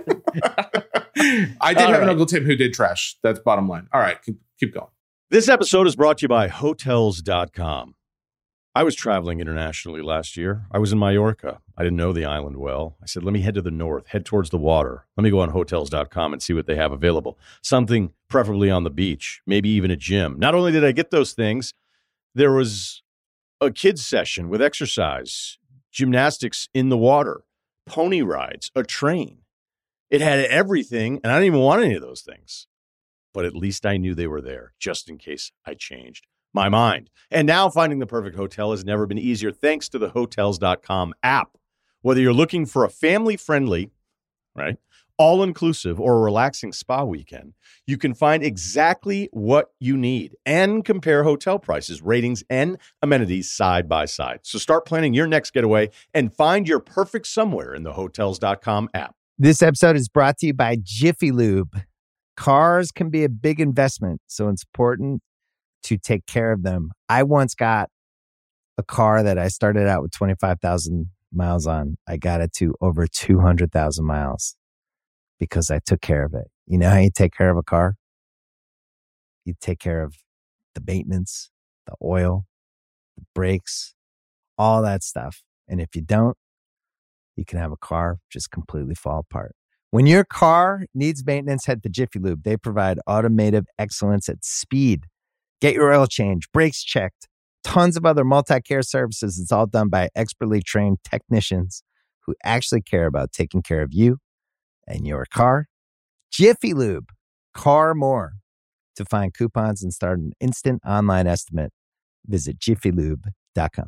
I did have an Uncle Tim who did trash. That's bottom line. All right, keep going. This episode is brought to you by Hotels.com. I was traveling internationally last year. I was in Mallorca. I didn't know the island well. I said, let me head to the north, head towards the water. Let me go on Hotels.com and see what they have available. Something preferably on the beach, maybe even a gym. Not only did I get those things, there was a kids session with exercise, gymnastics in the water, pony rides, a train. It had everything, and I didn't even want any of those things. But at least I knew they were there, just in case I changed my mind. And now finding the perfect hotel has never been easier thanks to the Hotels.com app. Whether you're looking for a family-friendly, right, all-inclusive or a relaxing spa weekend, you can find exactly what you need and compare hotel prices, ratings, and amenities side by side. So start planning your next getaway and find your perfect somewhere in the Hotels.com app. This episode is brought to you by Jiffy Lube. Cars can be a big investment, so it's important to take care of them. I once got a car that I started out with 25,000 miles on. I got it to over 200,000 miles because I took care of it. You know how you take care of a car? You take care of the maintenance, the oil, the brakes, all that stuff. And if you don't, you can have a car just completely fall apart. When your car needs maintenance, head to Jiffy Lube. They provide automotive excellence at speed. Get your oil change, brakes checked, tons of other multi-care services. It's all done by expertly trained technicians who actually care about taking care of you and your car. Jiffy Lube, car more. To find coupons and start an instant online estimate, visit jiffylube.com.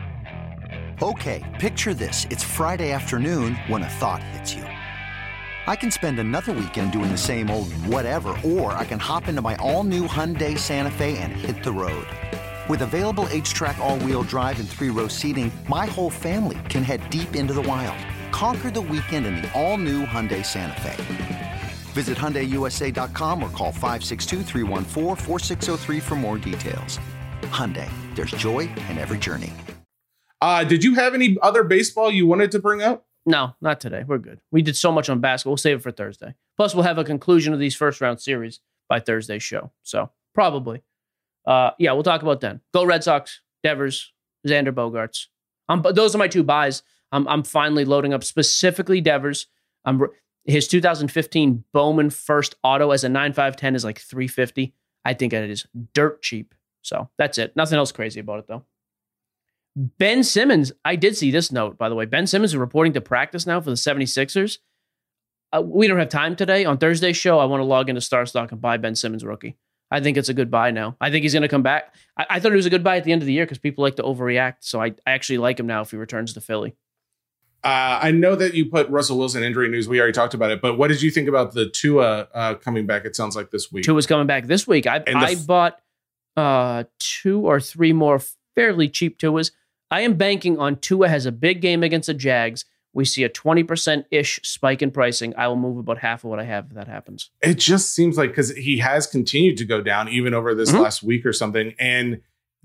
Okay, picture this. It's Friday afternoon when a thought hits you. I can spend another weekend doing the same old whatever, or I can hop into my all-new Hyundai Santa Fe and hit the road. With available H-Track all-wheel drive and 3-row seating, my whole family can head deep into the wild. Conquer the weekend in the all-new Hyundai Santa Fe. Visit HyundaiUSA.com or call 562-314-4603 for more details. Hyundai, there's joy in every journey. Did you have any other baseball you wanted to bring up? No, not today. We're good. We did so much on basketball. We'll save it for Thursday. Plus, we'll have a conclusion of these first round series by Thursday's show. So probably. Yeah, we'll talk about then. Go Red Sox, Devers, Xander Bogaerts. Those are my two buys. I'm finally loading up specifically Devers. His 2015 Bowman first auto as a 9.510 is like $350. I think it is dirt cheap. So that's it. Nothing else crazy about it though. Ben Simmons, I did see this note, by the way. Ben Simmons is reporting to practice now for the 76ers. We don't have time today. On Thursday's show, I want to log into StarStock and buy Ben Simmons rookie. I think it's a good buy now. I think he's going to come back. I thought it was a good buy at the end of the year because people like to overreact. So I actually like him now if he returns to Philly. I know that you put Russell Wilson injury news. We already talked about it, but what did you think about the Tua coming back? It sounds like this week. Tua's coming back this week. I bought 2 or 3 more fairly cheap Tuas. I am banking on Tua has a big game against the Jags. We see a 20%-ish spike in pricing. I will move about half of what I have if that happens. It just seems like because he has continued to go down even over this last week or something. And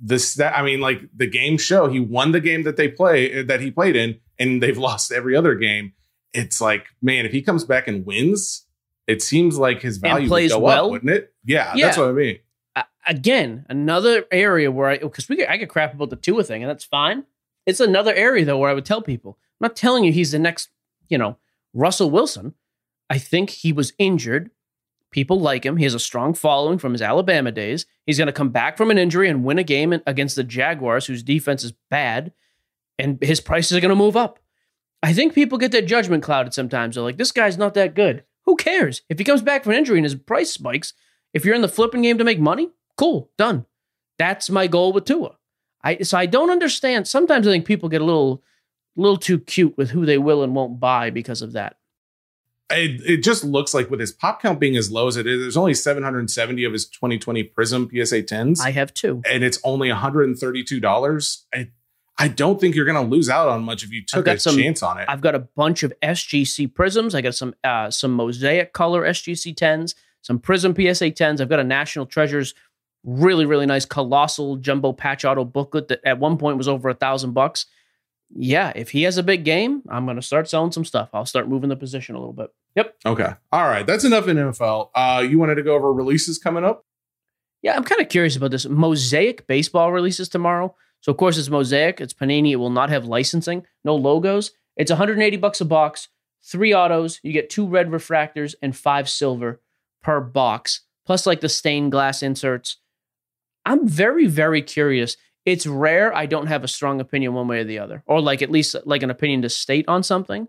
the game show, he won the game that he played in, and they've lost every other game. It's like, man, if he comes back and wins, it seems like his value would go up, wouldn't it? Yeah, that's what I mean. Again, another area where I get crap about the Tua thing, and that's fine. It's another area though where I would tell people, I'm not telling you he's the next, Russell Wilson. I think he was injured. People like him. He has a strong following from his Alabama days. He's going to come back from an injury and win a game against the Jaguars, whose defense is bad, and his prices are going to move up. I think people get their judgment clouded sometimes. They're like, this guy's not that good. Who cares? If he comes back from an injury and his price spikes, if you're in the flipping game to make money, cool, done. That's my goal with Tua. So I don't understand. Sometimes I think people get a little too cute with who they will and won't buy because of that. It just looks like with his pop count being as low as it is, there's only 770 of his 2020 Prism PSA 10s. I have 2. And it's only $132. I don't think you're going to lose out on much if you took a chance on it. I've got a bunch of SGC Prisms. I got some Mosaic color SGC 10s, some Prism PSA 10s. I've got a National Treasures really, really nice colossal jumbo patch auto booklet that at one point was over $1,000. Yeah, if he has a big game, I'm going to start selling some stuff. I'll start moving the position a little bit. Yep. Okay. All right. That's enough in NFL. You wanted to go over releases coming up? Yeah, I'm kind of curious about this. Mosaic baseball releases tomorrow. So, of course, it's Mosaic. It's Panini. It will not have licensing. No logos. It's $180 a box, 3 autos. You get 2 red refractors and 5 silver per box, plus like the stained glass inserts. I'm very, very curious. It's rare I don't have a strong opinion one way or the other, or like at least like an opinion to state on something.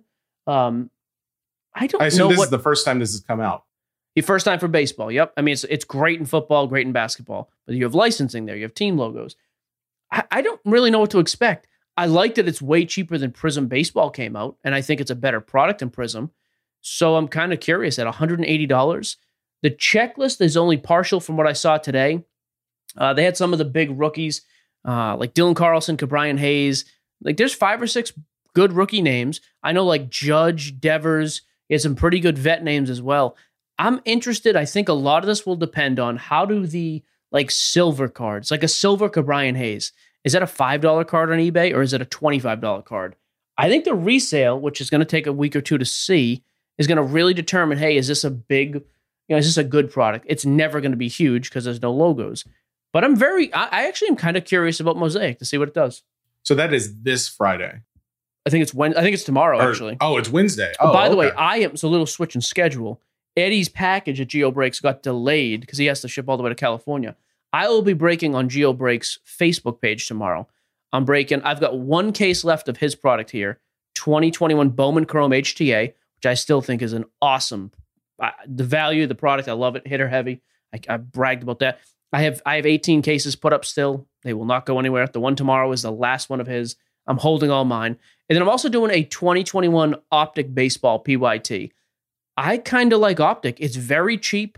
I assume this is the first time this has come out. The first time for baseball. Yep. I mean, it's great in football, great in basketball, but you have licensing there. You have team logos. I don't really know what to expect. I like that it's way cheaper than Prism Baseball came out, and I think it's a better product than Prism. So I'm kind of curious at $180. The checklist is only partial from what I saw today. They had some of the big rookies, like Dylan Carlson, Cabrian Hayes. Like there's 5 or 6 good rookie names. I know like Judge, Devers. He has some pretty good vet names as well. I'm interested. I think a lot of this will depend on how do the like silver cards, like a silver Cabrian Hayes. Is that a $5 card on eBay or is it a $25 card? I think the resale, which is going to take a week or 2 to see, is going to really determine, hey, is this a big, is this a good product? It's never going to be huge because there's no logos. But I actually am kind of curious about Mosaic to see what it does. So that is this Friday. I think it's tomorrow, actually. Oh, it's Wednesday. Oh, by the way, it's a little switch in schedule. Eddie's package at GeoBreaks got delayed because he has to ship all the way to California. I will be breaking on GeoBreaks' Facebook page tomorrow. I've got 1 case left of his product here, 2021 Bowman Chrome HTA, which I still think is an awesome, the value of the product. I love it. Hitter heavy. I bragged about that. I have 18 cases put up still. They will not go anywhere. The one tomorrow is the last one of his. I'm holding all mine. And then I'm also doing a 2021 Optic Baseball PYT. I kind of like Optic. It's very cheap.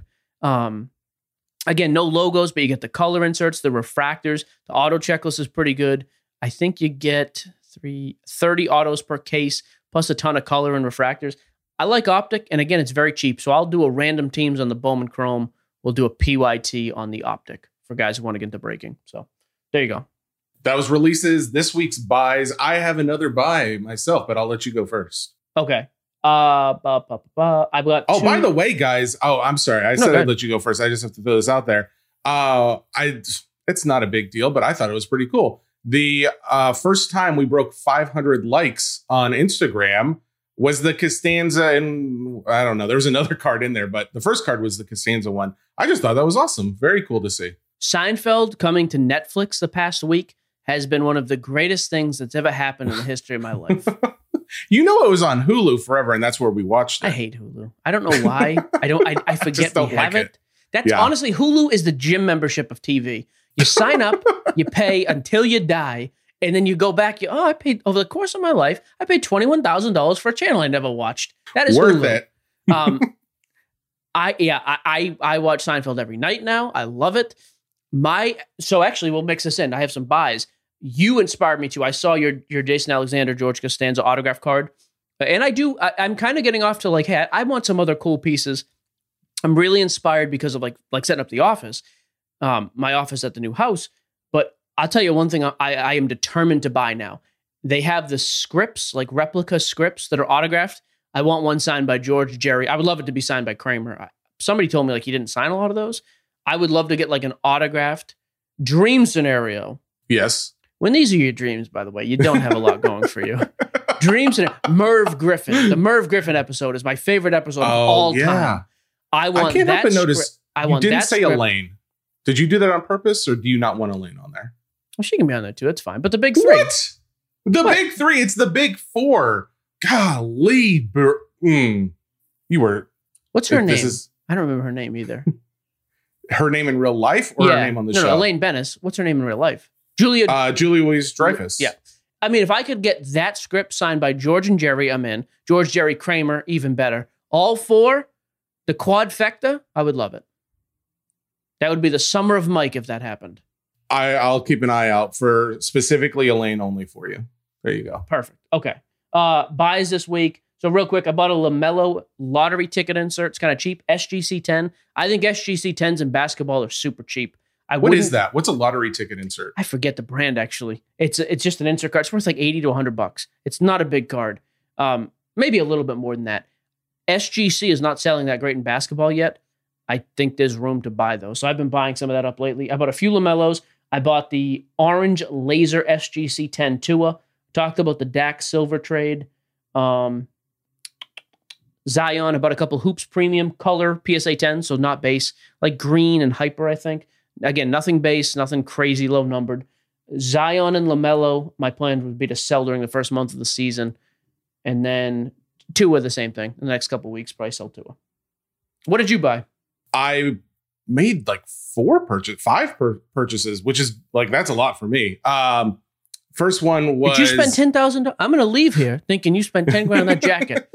Again, no logos, but you get the color inserts, the refractors. The auto checklist is pretty good. I think you get 30 autos per case, plus a ton of color and refractors. I like Optic, and again, it's very cheap. So I'll do a random teams on the Bowman Chrome. We'll do a PYT on the Optic for guys who want to get into breaking. So there you go. That was releases. This week's buys. I have another buy myself, but I'll let you go first. Okay. I've got 2. By the way, guys. Oh, I'm sorry. I said I'd let you go first. I just have to throw this out there. It's not a big deal, but I thought it was pretty cool. The first time we broke 500 likes on Instagram was the Costanza, and I don't know, there was another card in there, but the first card was the Costanza one. I just thought that was awesome. Very cool to see. Seinfeld coming to Netflix the past week has been one of the greatest things that's ever happened in the history of my life. You know, it was on Hulu forever, and that's where we watched it. I hate Hulu. I don't know why. I forget we have it. That's honestly, Hulu is the gym membership of TV. You sign up, you pay until you die, And then you go back, I paid over the course of my life, I paid $21,000 for a channel I never watched. That is Worth Hulu. it. I watch Seinfeld every night now. I love it. So actually, we'll mix this in. I have some buys. You inspired me to. I saw your Jason Alexander, George Costanza autograph card. And I'm kind of getting off to like, hey, I want some other cool pieces. I'm really inspired because of like setting up the office, my office at the new house. But I'll tell you one thing I am determined to buy now. They have the scripts, like replica scripts that are autographed. I want one signed by George, Jerry. I would love it to be signed by Kramer. Somebody told me like he didn't sign a lot of those. I would love to get like an autographed dream scenario. Yes. When these are your dreams, by the way, you don't have a lot going for you. Dreams and Merv Griffin. The Merv Griffin episode is my favorite episode of all time. I can't help but notice you didn't say Elaine. Did you do that on purpose, or do you not want Elaine on there? Well, she can be on there too. It's fine. But the big three. What? Big three. It's the big four. Golly. You were. What's her name? I don't remember her name either. Her name in real life, or her name on the show? No, Elaine Bennis. What's her name in real life? Julia Louis-Dreyfus. Yeah. I mean, if I could get that script signed by George and Jerry, I'm in. George, Jerry, Kramer, even better. All four, the quadfecta, I would love it. That would be the summer of Mike if that happened. I'll keep an eye out for specifically Elaine only for you. There you go. Perfect. Okay. Buys this week. So real quick, I bought a LaMelo lottery ticket insert. It's kind of cheap. SGC 10. I think SGC 10s in basketball are super cheap. What is that? What's a lottery ticket insert? I forget the brand, actually. It's just an insert card. It's worth like $80 to $100. It's not a big card. Maybe a little bit more than that. SGC is not selling that great in basketball yet. I think there's room to buy those. So I've been buying some of that up lately. I bought a few LaMelos. I bought the orange laser SGC 10 Tua. Talked about the Dax Silver trade. Zion. I bought a couple Hoops Premium color PSA 10, so not base. Like green and hyper, I think. Again, nothing base, nothing crazy low numbered. Zion and LaMelo, my plan would be to sell during the first month of the season. And then Tua, the same thing. In the next couple of weeks, probably sell Tua. What did you buy? I made like five purchases, which is like, that's a lot for me. First one was... Did you spend $10,000? I'm going to leave here thinking you spent $10,000 on that jacket.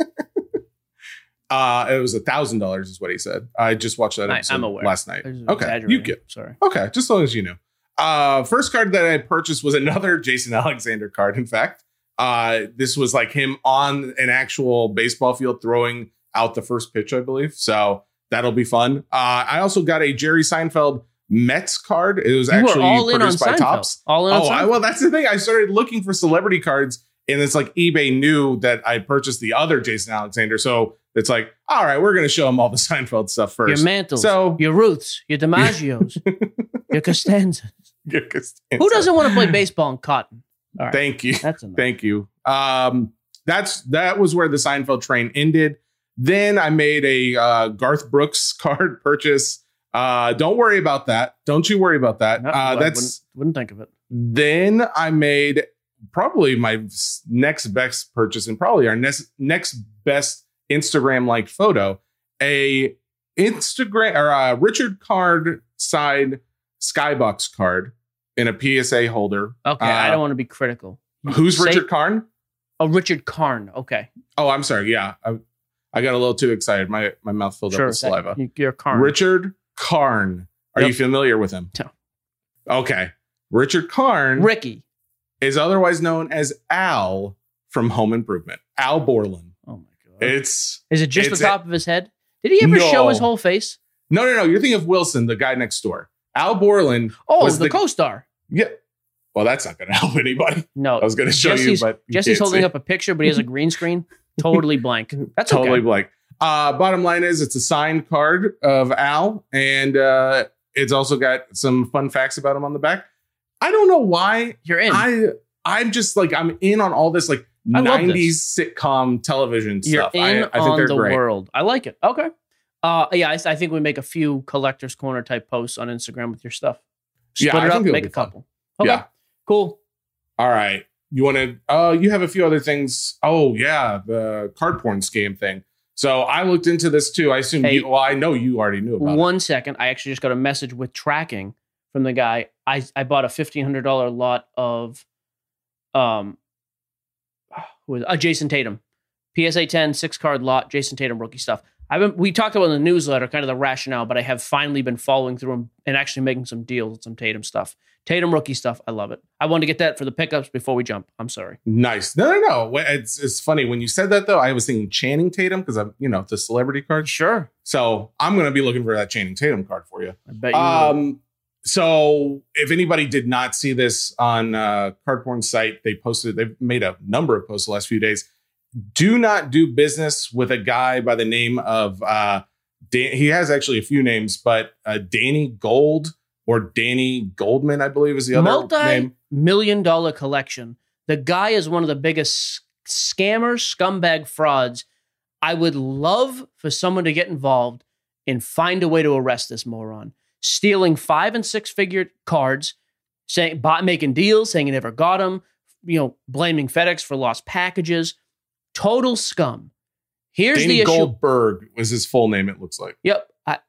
It was $1,000 is what he said. I just watched that episode last night. Okay. You get, sorry. Okay. Just as long as you know. First card that I purchased was another Jason Alexander card. In fact, this was like him on an actual baseball field throwing out the first pitch, I believe. So that'll be fun. I also got a Jerry Seinfeld Mets card. It was actually produced by Topps. All in on Seinfeld. Well, that's the thing. I started looking for celebrity cards, and it's like eBay knew that I purchased the other Jason Alexander. So it's like, all right, we're going to show them all the Seinfeld stuff first. Your Mantles, your Ruths, your DiMaggios, your Costanzas. Who doesn't want to play baseball in cotton? All right. Thank you. Thank you. That was where the Seinfeld train ended. Then I made a Garth Brooks card purchase. Don't worry about that. Don't you worry about that. No, wouldn't think of it. Then I made probably my next best purchase and probably our next best Instagram-like photo, a Richard Card side Skybox card in a PSA holder. Okay, I don't want to be critical. Who's Richard Karn? Oh, Richard Karn. Okay. Oh, I'm sorry. Yeah, I got a little too excited. My mouth filled up with saliva. You're Karn. Richard Karn. Are you familiar with him? No. Okay. Richard Karn. Ricky. Is otherwise known as Al from Home Improvement. Al Borland. Oh my God. Is it just the top of his head? Did he ever show his whole face? No. You're thinking of Wilson, the guy next door. Al Borland. Was the co-star. Yeah. Well, that's not going to help anybody. No. I was going to show you, but Jesse's holding up a picture, but he has a green screen. Totally blank. That's okay. Totally blank. Bottom line is it's a signed card of Al, and it's also got some fun facts about him on the back. I don't know why you're in. I'm just like, I'm in on all this like 90s sitcom television stuff. You're in I think they're great. World. I like it. Okay. Yeah, I think we make a few collector's corner type posts on Instagram with your stuff. Split it up, make a couple. Okay. Yeah. Cool. All right. You want to, you have a few other things. Oh yeah. The card porn scam thing. So I looked into this too. I assume I know you already knew about it. 1 second. I actually just got a message with tracking from the guy. I bought a $1,500 lot of Jason Tatum. PSA 10, 6-card lot, Jason Tatum rookie stuff. We talked about in the newsletter kind of the rationale, but I have finally been following through and actually making some deals with some Tatum stuff. Tatum rookie stuff, I love it. I wanted to get that for the pickups before we jump. I'm sorry. Nice. No. It's funny. When you said that, though, I was thinking Channing Tatum because I'm, the celebrity card. Sure. So I'm going to be looking for that Channing Tatum card for you. I bet you will. So if anybody did not see this on Card Porn site, they've made a number of posts the last few days. Do not do business with a guy by the name of he has actually a few names, but Danny Gold or Danny Goldman, I believe is the other name. Multi-million-dollar collection. The guy is one of the biggest scumbag frauds. I would love for someone to get involved and find a way to arrest this moron. Stealing 5- and 6-figure cards, making deals, saying he never got them, blaming FedEx for lost packages. Total scum. Here's Danny the issue. Goldberg was his full name, it looks like. Yep.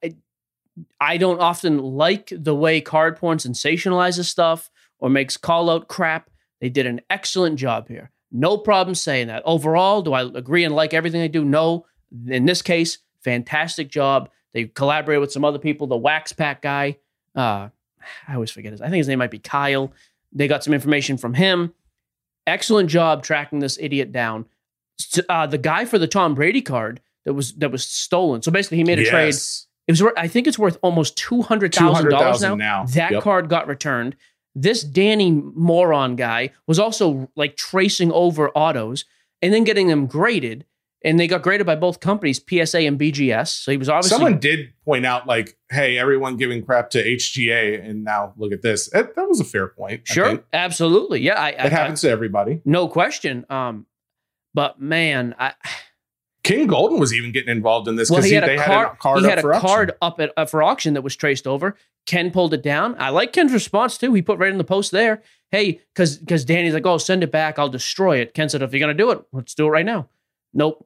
I don't often like the way Card Porn sensationalizes stuff or makes call-out crap. They did an excellent job here. No problem saying that. Overall, do I agree and like everything they do? No. In this case, fantastic job. They collaborated with some other people. The Wax Pack guy, I always forget I think his name might be Kyle. They got some information from him. Excellent job tracking this idiot down. The guy for the Tom Brady card that was stolen. So basically, he made a trade. It was, I think it's worth almost $200,000 now. That card got returned. This Danny moron guy was also like tracing over autos and then getting them graded. And they got graded by both companies, PSA and BGS. So he was obviously... Someone did point out, like, hey, everyone giving crap to HGA, and now look at this. That was a fair point. Sure, absolutely. Yeah. It happens to everybody. No question. But, man... King Golden was even getting involved in this because he had a card up for auction that was traced over. Ken pulled it down. I like Ken's response, too. He put right in the post there, hey, because Danny's like, oh, send it back. I'll destroy it. Ken said, if you're going to do it, let's do it right now. Nope.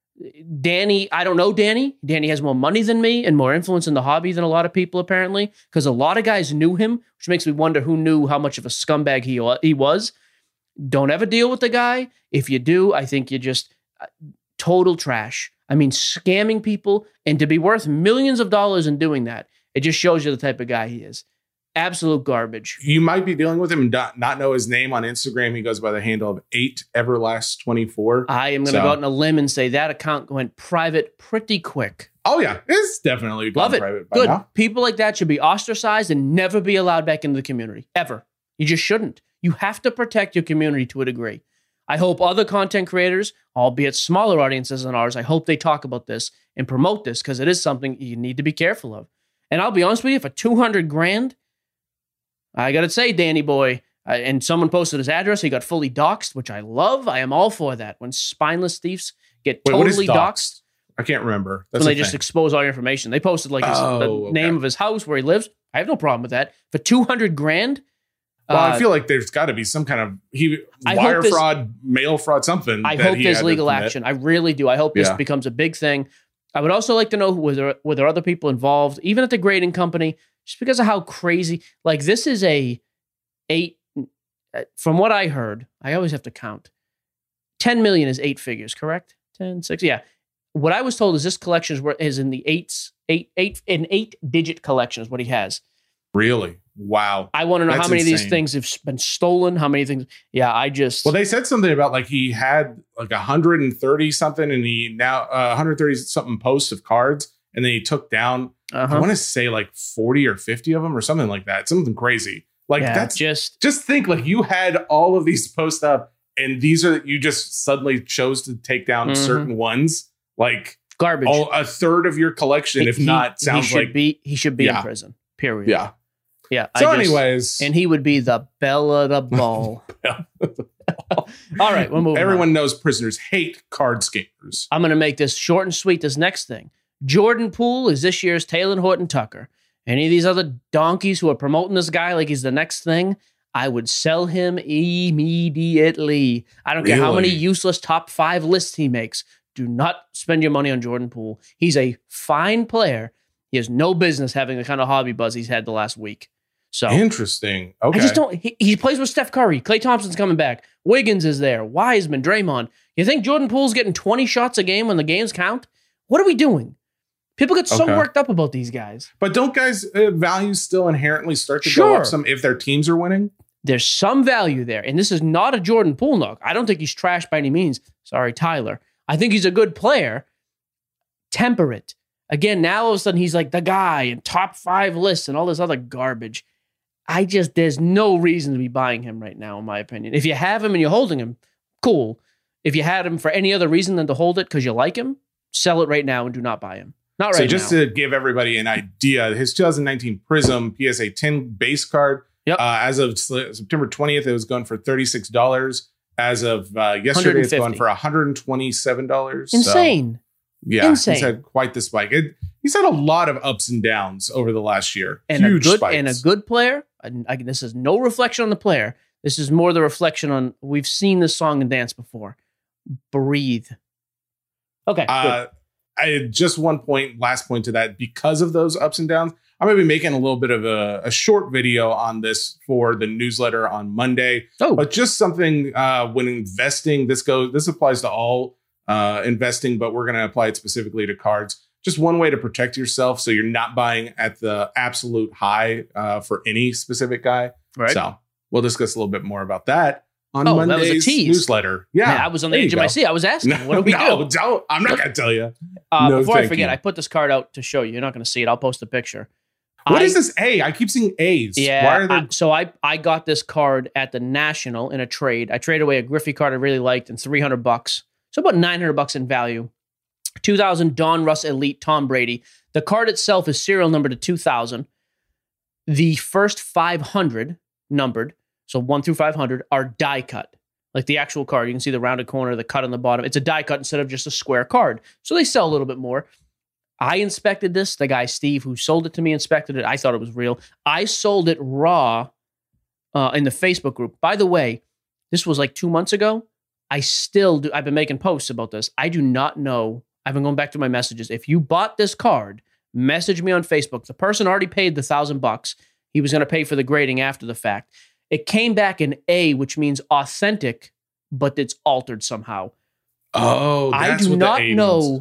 Danny, I don't know Danny. Danny has more money than me and more influence in the hobby than a lot of people, apparently, because a lot of guys knew him, which makes me wonder who knew how much of a scumbag he was. Don't ever deal with the guy. If you do, I think you're just total trash. I mean, scamming people, and to be worth millions of dollars in doing that, it just shows you the type of guy he is. Absolute garbage. You might be dealing with him and not know his name on Instagram. He goes by the handle of 8Everlast24. I am going to go out on a limb and say that account went private pretty quick. Oh, yeah. It's definitely Love it. Private by Good. Now. People like that should be ostracized and never be allowed back into the community. Ever. You just shouldn't. You have to protect your community to a degree. I hope other content creators, albeit smaller audiences than ours, I hope they talk about this and promote this because it is something you need to be careful of. And I'll be honest with you, for $200,000, I got to say, Danny boy, and someone posted his address. He got fully doxxed, which I love. I am all for that. When spineless thieves get totally doxxed. I can't remember. That's when they just expose all your information. They posted like the name of his house, where he lives. I have no problem with that. For $200,000. Well, I feel like there's got to be some kind of wire fraud, mail fraud, something. I hope there's legal action. I really do. I hope this becomes a big thing. I would also like to know were there other people involved, even at the grading company, just because of how crazy. Like, this is from what I heard, I always have to count. 10 million is 8 figures, correct? 10, 6, yeah. What I was told is this collection is in the 8-digit collection is what he has. Really? Wow. I want to know how many of these things have been stolen. How many things? Yeah, Well, they said something about like he had like 130 something, and he now 130 something posts of cards, and then he took down. I want to say like 40 or 50 of them or something like that. Something crazy. Like that's just think like you had all of these posts up, and you just suddenly chose to take down certain ones, like garbage. A third of your collection, if not, sounds he should be in prison. Period. Yeah. Yeah. So anyways. And he would be the belle of the ball. All right, we'll move on. Everyone knows prisoners hate card scammers. I'm going to make this short and sweet, this next thing. Jordan Poole is this year's Taylor Horton Tucker. Any of these other donkeys who are promoting this guy like he's the next thing, I would sell him immediately. I don't care how many useless top 5 lists he makes. Do not spend your money on Jordan Poole. He's a fine player. He has no business having the kind of hobby buzz he's had the last week. So interesting. Okay. I just don't. He plays with Steph Curry. Klay Thompson's coming back. Wiggins is there. Wiseman, Draymond. You think Jordan Poole's getting 20 shots a game when the games count? What are we doing? People get so worked up about these guys. But don't guys' values still inherently start to go up some if their teams are winning? There's some value there. And this is not a Jordan Poole knock. I don't think he's trash by any means. Sorry, Tyler. I think he's a good player. Temper it. Again, now all of a sudden he's like the guy and top 5 lists and all this other garbage. There's no reason to be buying him right now, in my opinion. If you have him and you're holding him, cool. If you had him for any other reason than to hold it because you like him, sell it right now and do not buy him. Not right now. So just to give everybody an idea, his 2019 Prism PSA 10 base card, as of September 20th, it was going for $36. As of yesterday, it's going for $127. Insane. So, yeah, Insane. He's had quite the spike. He's had a lot of ups and downs over the last year. And Huge spikes. And a good player, this is no reflection on the player. This is more the reflection on, we've seen this song and dance before. Breathe. Okay, good. Just last point to that. Because of those ups and downs, I'm going to be making a little bit of a short video on this for the newsletter on Monday. But just something when investing, this applies to all investing, but we're going to apply it specifically to cards. Just one way to protect yourself so you're not buying at the absolute high for any specific guy. Right. So we'll discuss a little bit more about that on Monday's newsletter. Yeah. Man, I was on the edge of my seat. I was asking, what do we do? Don't. I'm not going to tell you. Before I forget, I put this card out to show you. You're not going to see it. I'll post a picture. What is this A? I keep seeing A's. Yeah. Why are they... So I got this card at the National in a trade. I traded away a Griffey card I really liked and $300. So about $900 in value. 2000 Don Russ Elite Tom Brady. The card itself is serial numbered to 2000. The first 500 numbered, so 1 through 500, are die cut. Like the actual card. You can see the rounded corner, the cut on the bottom. It's a die cut instead of just a square card. So they sell a little bit more. I inspected this. The guy, Steve, who sold it to me, inspected it. I thought it was real. I sold it raw in the Facebook group. By the way, this was like 2 months ago. I still do. I've been making posts about this. I do not know. I've been going back to my messages. If you bought this card, message me on Facebook. The person already paid the $1,000. He was going to pay for the grading after the fact. It came back in A, which means authentic, but it's altered somehow. Oh, that's I do what not the A know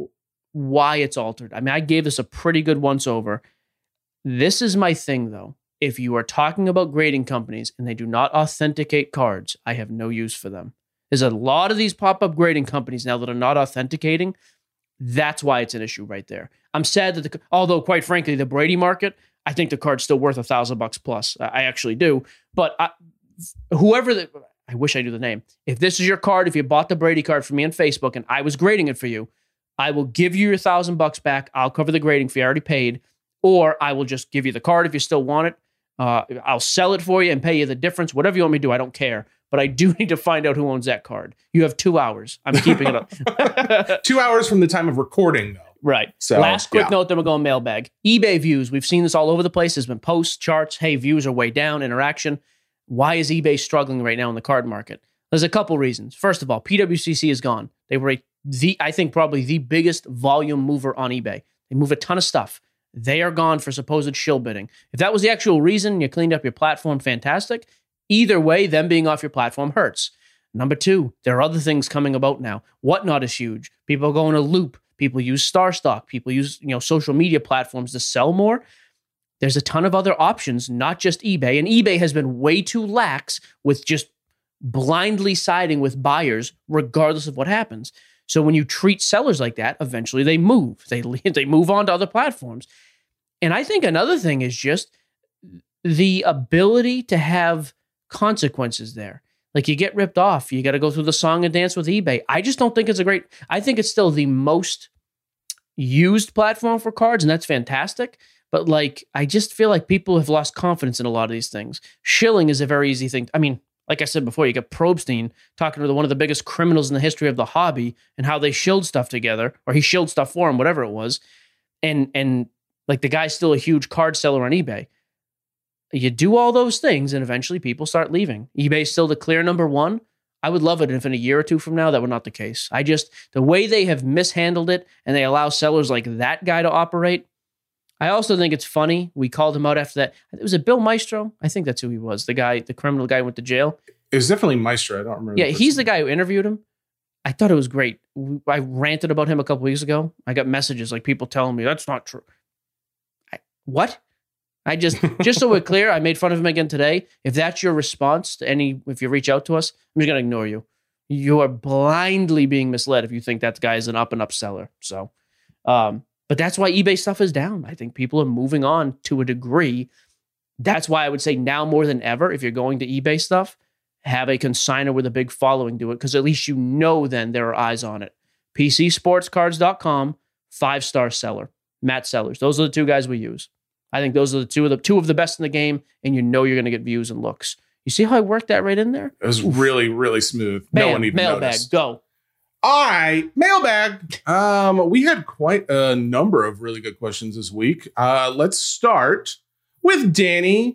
why it's altered. I mean, I gave this a pretty good once over. This is my thing, though. If you are talking about grading companies and they do not authenticate cards, I have no use for them. There's a lot of these pop-up grading companies now that are not authenticating. That's why it's an issue right there. I'm sad that although quite frankly, the Brady market, I think the card's still worth $1,000 plus. I actually do. But I wish I knew the name. If this is your card, if you bought the Brady card from me on Facebook and I was grading it for you, I will give you your $1,000 back. I'll cover the grading fee I already paid, or I will just give you the card if you still want it. I'll sell it for you and pay you the difference. Whatever you want me to do, I don't care. But I do need to find out who owns that card. You have 2 hours. I'm keeping it up. 2 hours from the time of recording, though. Right. So, last quick note, then we'll go on mailbag. eBay views. We've seen this all over the place. There's been posts, charts. Hey, views are way down, interaction. Why is eBay struggling right now in the card market? There's a couple reasons. First of all, PWCC is gone. They were I think probably the biggest volume mover on eBay. They move a ton of stuff. They are gone for supposed shill bidding. If that was the actual reason, you cleaned up your platform, fantastic. Either way, them being off your platform hurts. Number 2, there are other things coming about now. Whatnot is huge. People go in a loop. People use StarStock. People use social media platforms to sell more. There's a ton of other options, not just eBay. And eBay has been way too lax with just blindly siding with buyers, regardless of what happens. So when you treat sellers like that, eventually they move. They move on to other platforms. And I think another thing is just the ability to have consequences there. Like you get ripped off, you got to go through the song and dance with eBay. I just don't think it's I think it's still the most used platform for cards, and that's fantastic. But I just feel like people have lost confidence in a lot of these things. Shilling is a very easy thing. I mean, like I said before, you got Probstein talking to one of the biggest criminals in the history of the hobby and how they shilled stuff together, or he shilled stuff for him, whatever it was. And the guy's still a huge card seller on eBay. You do all those things and eventually people start leaving. eBay's still the clear number one. I would love it if in a year or two from now that were not the case. The way they have mishandled it and they allow sellers like that guy to operate, I also think it's funny. We called him out after that. Was it Bill Maestro? I think that's who he was. The criminal guy who went to jail. It was definitely Maestro. I don't remember. Yeah, he's the guy who interviewed him. I thought it was great. I ranted about him a couple weeks ago. I got messages like people telling me that's not true. What? I just so we're clear, I made fun of him again today. If that's your response to if you reach out to us, I'm just going to ignore you. You are blindly being misled if you think that guy is an up and up seller. So, but that's why eBay stuff is down. I think people are moving on to a degree. That's why I would say now more than ever, if you're going to eBay stuff, have a consignor with a big following do it, because at least then there are eyes on it. PCSportsCards.com, 5-star seller, Matt Sellers. Those are the two guys we use. I think those are the two of the best in the game, and you're going to get views and looks. You see how I worked that right in there? It was really, really smooth. Bam, no one even mailbag, noticed. go. All right, mailbag. We had quite a number of really good questions this week. Let's start with Danny.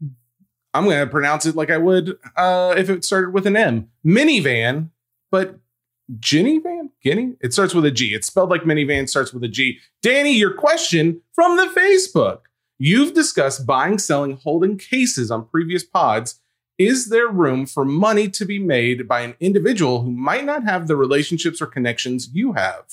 I'm going to pronounce it like I would if it started with an M. Minivan, but Ginny Van? Guinea? It starts with a G. It's spelled like minivan, starts with a G. Danny, your question from the Facebook. You've discussed buying, selling, holding cases on previous pods. Is there room for money to be made by an individual who might not have the relationships or connections you have?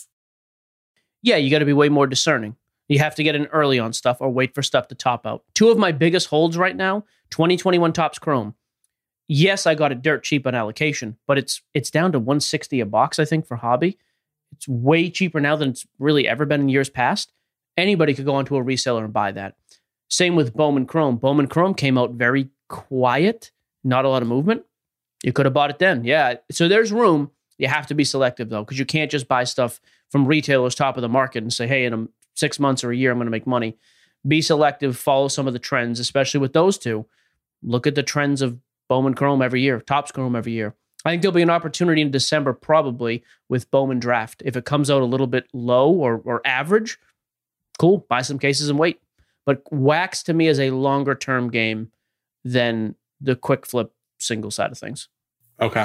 Yeah, you got to be way more discerning. You have to get in early on stuff or wait for stuff to top out. Two of my biggest holds right now, 2021 Topps Chrome. Yes, I got it dirt cheap on allocation, but it's down to $160 a box, I think, for hobby. It's way cheaper now than it's really ever been in years past. Anybody could go onto a reseller and buy that. Same with Bowman Chrome. Bowman Chrome came out very quiet, not a lot of movement. You could have bought it then. Yeah. So there's room. You have to be selective, though, because you can't just buy stuff from retailers top of the market and say, hey, in 6 months or a year, I'm going to make money. Be selective, follow some of the trends, especially with those two. Look at the trends of Bowman Chrome every year, Topps Chrome every year. I think there'll be an opportunity in December probably with Bowman Draft. If it comes out a little bit low or average, cool, buy some cases and wait. But wax to me is a longer term game than the quick flip single side of things. Okay.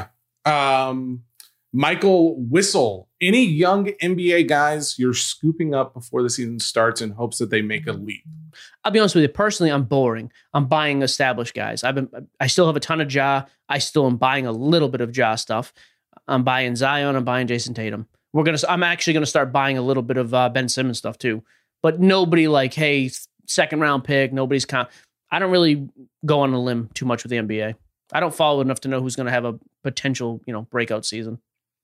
Michael Whistle, any young NBA guys you're scooping up before the season starts in hopes that they make a leap? I'll be honest with you. Personally, I'm boring. I'm buying established guys. I still have a ton of Ja. I still am buying a little bit of Ja stuff. I'm buying Zion. I'm buying Jason Tatum. I'm actually gonna start buying a little bit of Ben Simmons stuff too. But nobody like, hey, second round pick. Nobody's I don't really go on a limb too much with the NBA. I don't follow enough to know who's going to have a potential, breakout season.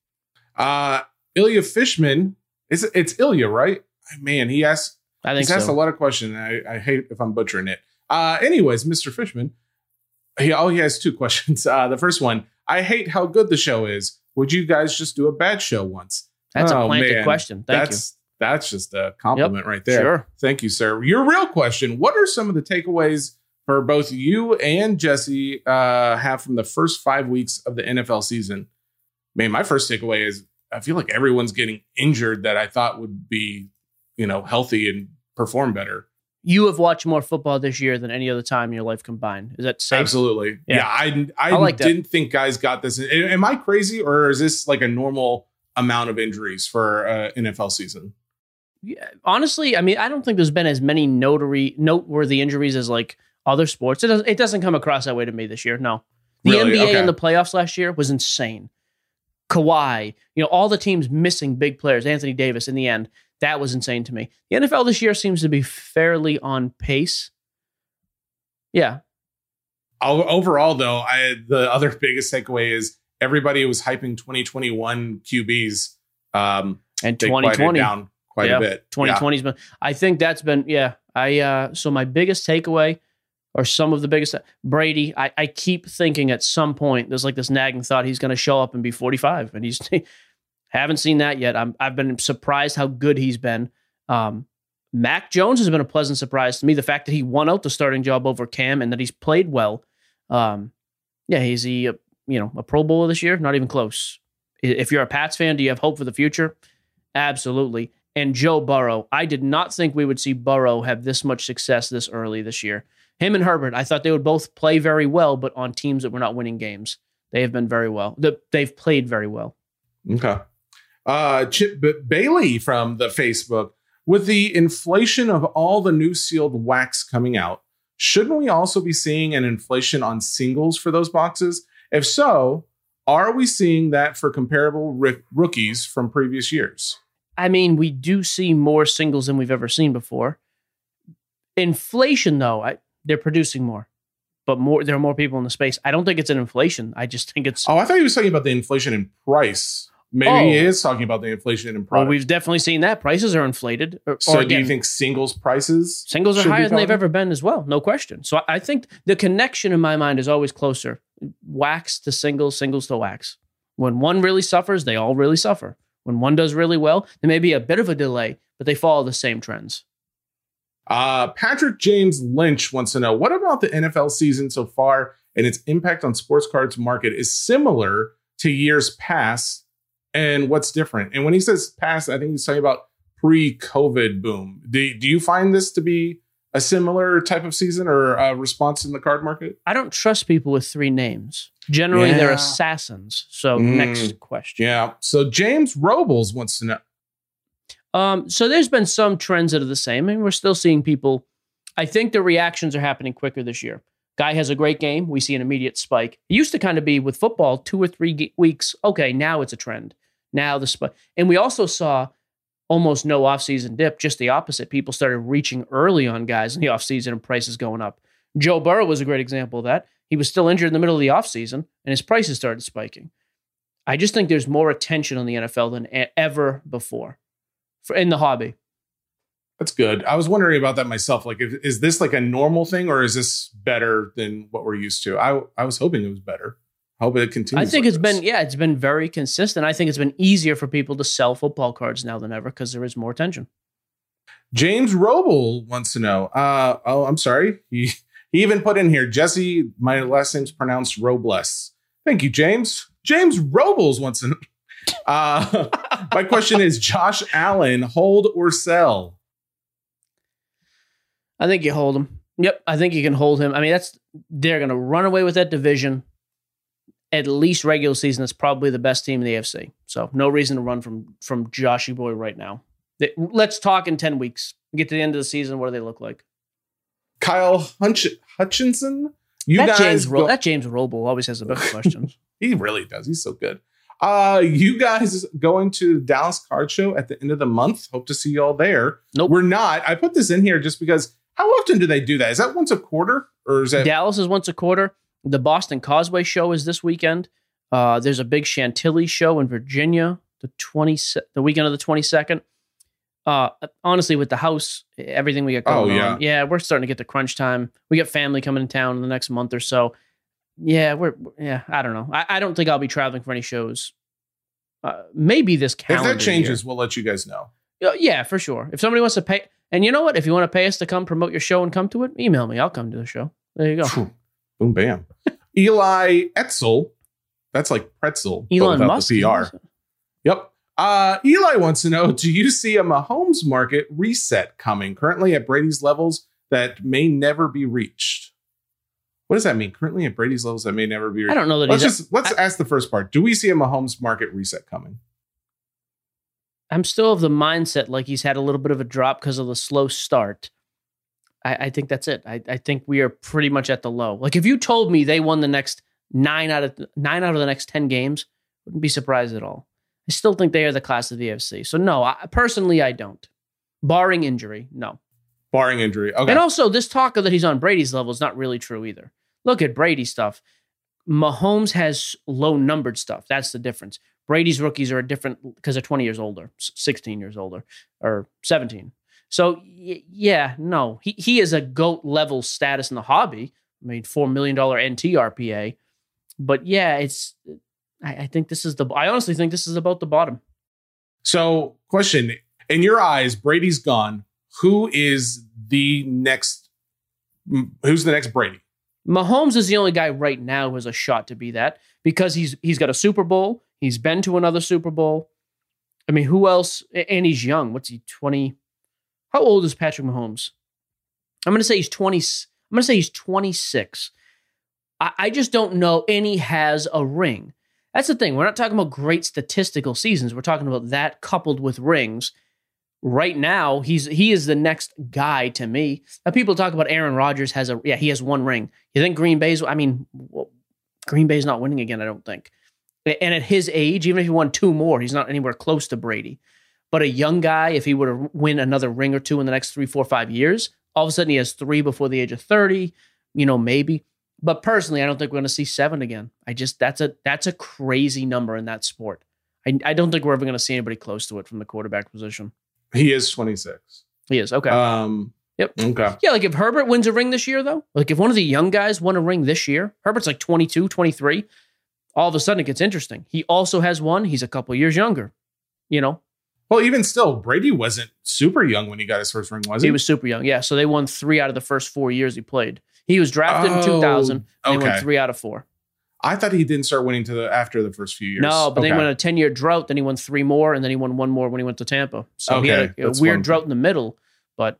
Ilya Fishman, it's Ilya, right? Man, he asked a lot of questions. I hate if I'm butchering it. Anyways, Mr. Fishman, he has two questions. The first one, I hate how good the show is. Would you guys just do a bad show once? That's a planted question. Thank you. That's just a compliment right there. Sure. Thank you, sir. Your real question, what are some of the takeaways for both you and Jesse have from the first 5 weeks of the NFL season? Man, my first takeaway is I feel like everyone's getting injured that I thought would be, healthy and perform better. You have watched more football this year than any other time in your life combined. Is that safe? Absolutely. Yeah, I like didn't think guys got this. Am I crazy, or is this like a normal amount of injuries for NFL season? Yeah, honestly, I mean, I don't think there's been as many noteworthy injuries as like other sports. It doesn't come across that way to me this year. No, the Really? NBA Okay. in the playoffs last year was insane. Kawhi, all the teams missing big players. Anthony Davis in the end, that was insane to me. The NFL this year seems to be fairly on pace. Yeah, Overall, though, the other biggest takeaway is everybody was hyping 2021 QBs. and They quieted 2020 down quite a bit. 2020's been. I think that's been. Yeah, so my biggest takeaway, or some of the biggest, Brady. I keep thinking at some point there's like this nagging thought he's going to show up and be 45, and he's haven't seen that yet. I've been surprised how good he's been. Mac Jones has been a pleasant surprise to me. The fact that he won out the starting job over Cam and that he's played well. Is he a Pro Bowler this year? Not even close. If you're a Pats fan, do you have hope for the future? Absolutely. And Joe Burrow. I did not think we would see Burrow have this much success this early this year. Him and Herbert, I thought they would both play very well, but on teams that were not winning games. They have been very well. They've played very well. Okay. Chip Bailey from the Facebook. With the inflation of all the new sealed wax coming out, shouldn't we also be seeing an inflation on singles for those boxes? If so, are we seeing that for comparable rookies from previous years? I mean, we do see more singles than we've ever seen before. Inflation, though, they're producing more, but there are more people in the space. I don't think it's an inflation. I just think it's... Oh, I thought he was talking about the inflation in price. Maybe he is talking about the inflation in product. Well, we've definitely seen that. Prices are inflated. So do you think singles prices? Singles are higher than they've ever been as well. No question. So I think the connection in my mind is always closer. Wax to singles, singles to wax. When one really suffers, they all really suffer. When one does really well, there may be a bit of a delay, but they follow the same trends. Patrick James Lynch wants to know, what about the NFL season so far and its impact on sports cards market is similar to years past, and what's different? And when he says past, I think he's talking about pre-COVID boom. Do you find this to be a similar type of season or a response in the card market? I don't trust people with 3 names. Generally, they're assassins. So next question. Yeah. So James Robles wants to know. So there's been some trends that are the same, and we're still seeing people. I think the reactions are happening quicker this year. Guy has a great game. We see an immediate spike. It used to kind of be with football, 2 or 3 weeks. Okay, now it's a trend. Now the spike. And we also saw almost no offseason dip, just the opposite. People started reaching early on guys in the offseason and prices going up. Joe Burrow was a great example of that. He was still injured in the middle of the offseason, and his prices started spiking. I just think there's more attention on the NFL than ever before in the hobby. That's good. I was wondering about that myself. Like, is this like a normal thing, or is this better than what we're used to? I was hoping it was better. I hope it continues. I think it's been very consistent. I think it's been easier for people to sell football cards now than ever because there is more attention. James Roble wants to know. I'm sorry. He even put in here, Jesse, my last name's pronounced Robles. Thank you, James. James Robles wants to know. My question is, Josh Allen, hold or sell? I think you hold him. Yep, I think you can hold him. I mean, they're going to run away with that division. At least regular season, it's probably the best team in the AFC. So no reason to run from Joshy boy right now. Let's talk in 10 weeks. Get to the end of the season. What do they look like? Kyle Hutchinson? James Roble always has the best questions. He really does. He's so good. You guys going to the Dallas Card Show at the end of the month? Hope to see you all there. Nope. We're not. I put this in here just because how often do they do that? Is that once a quarter? Or is that Dallas is once a quarter? The Boston Causeway show is this weekend. There's a big Chantilly show in Virginia, the weekend of the 22nd. Honestly, with the house, everything we got going on, we're starting to get to crunch time. We got family coming in town in the next month or so. Yeah, I don't know. I don't think I'll be traveling for any shows. Maybe this calendar If that changes, year. We'll let you guys know. Yeah, for sure. If somebody wants to pay, and you know what? If you want to pay us to come promote your show and come to it, email me. I'll come to the show. There you go. Boom, bam. Eli Etzel. That's like pretzel. Elon Musk. The PR. Yep. Eli wants to know, do you see a Mahomes market reset coming currently at Brady's levels that may never be reached? What does that mean? Currently at Brady's levels that may never be reached? I don't know that let's ask the first part. Do we see a Mahomes market reset coming? I'm still of the mindset like he's had a little bit of a drop because of the slow start. I think that's it. I think we are pretty much at the low. Like if you told me they won the next 9 out of the next 10 games, wouldn't be surprised at all. I still think they are the class of the AFC. So no, personally, I don't. Barring injury, no. Barring injury. Okay. And also this talk that he's on Brady's level is not really true either. Look at Brady stuff. Mahomes has low numbered stuff. That's the difference. Brady's rookies are different because they're 20 years older, 16 years older, or 17. So, yeah, no. He is a GOAT level status in the hobby. I mean, $4 million NT RPA. But, yeah, I think this is I honestly think this is about the bottom. So, question. In your eyes, Brady's gone. Who's the next Brady? Mahomes is the only guy right now who has a shot to be that because he's got a Super Bowl. He's been to another Super Bowl. I mean, who else? And he's young. What's he, 20? How old is Patrick Mahomes? I'm going to say he's 20. I'm going to say he's 26. I just don't know. And he has a ring. That's the thing. We're not talking about great statistical seasons. We're talking about that coupled with rings. right now, he is the next guy to me. Now, people talk about Aaron Rodgers he has one ring. You think Green Bay's not winning again, I don't think. And at his age, even if he won 2 more, he's not anywhere close to Brady. But a young guy, if he were to win another ring or 2 in the next 3, 4, 5 years, all of a sudden he has 3 before the age of 30, maybe. But personally, I don't think we're going to see 7 again. That's a crazy number in that sport. I don't think we're ever going to see anybody close to it from the quarterback position. He is 26. He is. Okay. Yep. Okay. Yeah, like if Herbert wins a ring this year, though, like if one of the young guys won a ring this year, Herbert's like 22, 23, all of a sudden it gets interesting. He also has one. He's a couple years younger, Well, even still, Brady wasn't super young when he got his first ring, was he? He was super young, yeah. So they won 3 out of the first 4 years he played. He was drafted in 2000. And They won 3 out of 4. I thought he didn't start winning after the first few years. No, but then he went a 10-year drought. Then he won 3 more, and then he won 1 more when he went to Tampa. So he had a weird drought in the middle. But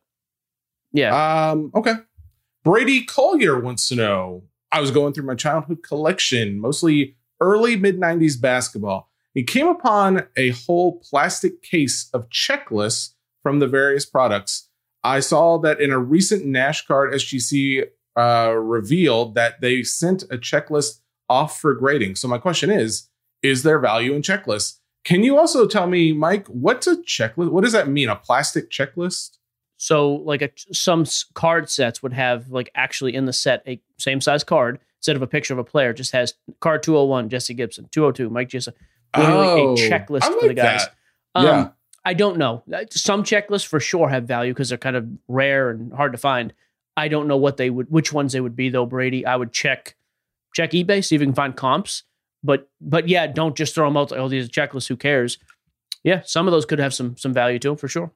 yeah. Okay. Brady Collier wants to know, I was going through my childhood collection, mostly early mid-90s basketball. He came upon a whole plastic case of checklists from the various products. I saw that in a recent Nash Card SGC revealed that they sent a checklist off for grading. So my question is there value in checklists? Can you also tell me, Mike, what's a checklist? What does that mean? A plastic checklist? So like some card sets would have like actually in the set a same size card instead of a picture of a player, just has card 201, Jesse Gibson, 202, Mike Gissa. A checklist for the guys. Yeah. I don't know. Some checklists for sure have value because they're kind of rare and hard to find. I don't know which ones they would be though, Brady. I would check eBay, see if you can find comps. But yeah, don't just throw them out. Oh, these are checklists. Who cares? Yeah, some of those could have some value to them for sure.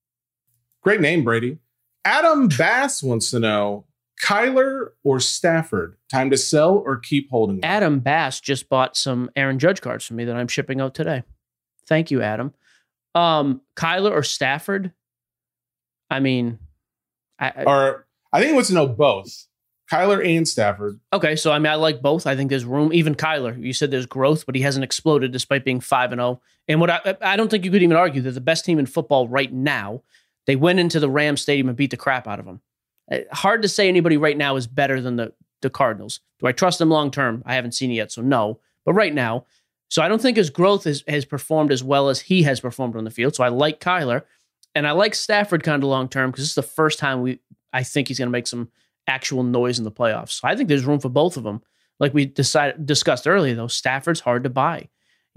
Great name, Brady. Adam Bass wants to know, Kyler or Stafford? Time to sell or keep holding them? Adam Bass just bought some Aaron Judge cards for me that I'm shipping out today. Thank you, Adam. Kyler or Stafford? I mean, I think he wants to know both. Kyler and Stafford. Okay, so I like both. I think there's room. Even Kyler, you said there's growth, but he hasn't exploded despite being 5-0. And what I don't think you could even argue they're the best team in football right now. They went into the Rams Stadium and beat the crap out of them. Hard to say anybody right now is better than the Cardinals. Do I trust them long term? I haven't seen it yet, so no. But right now, so I don't think his growth has performed as well as he has performed on the field. So I like Kyler, and I like Stafford kind of long term because this is the first time I think he's going to make some actual noise in the playoffs. So I think there's room for both of them. Like we discussed earlier, though, Stafford's hard to buy.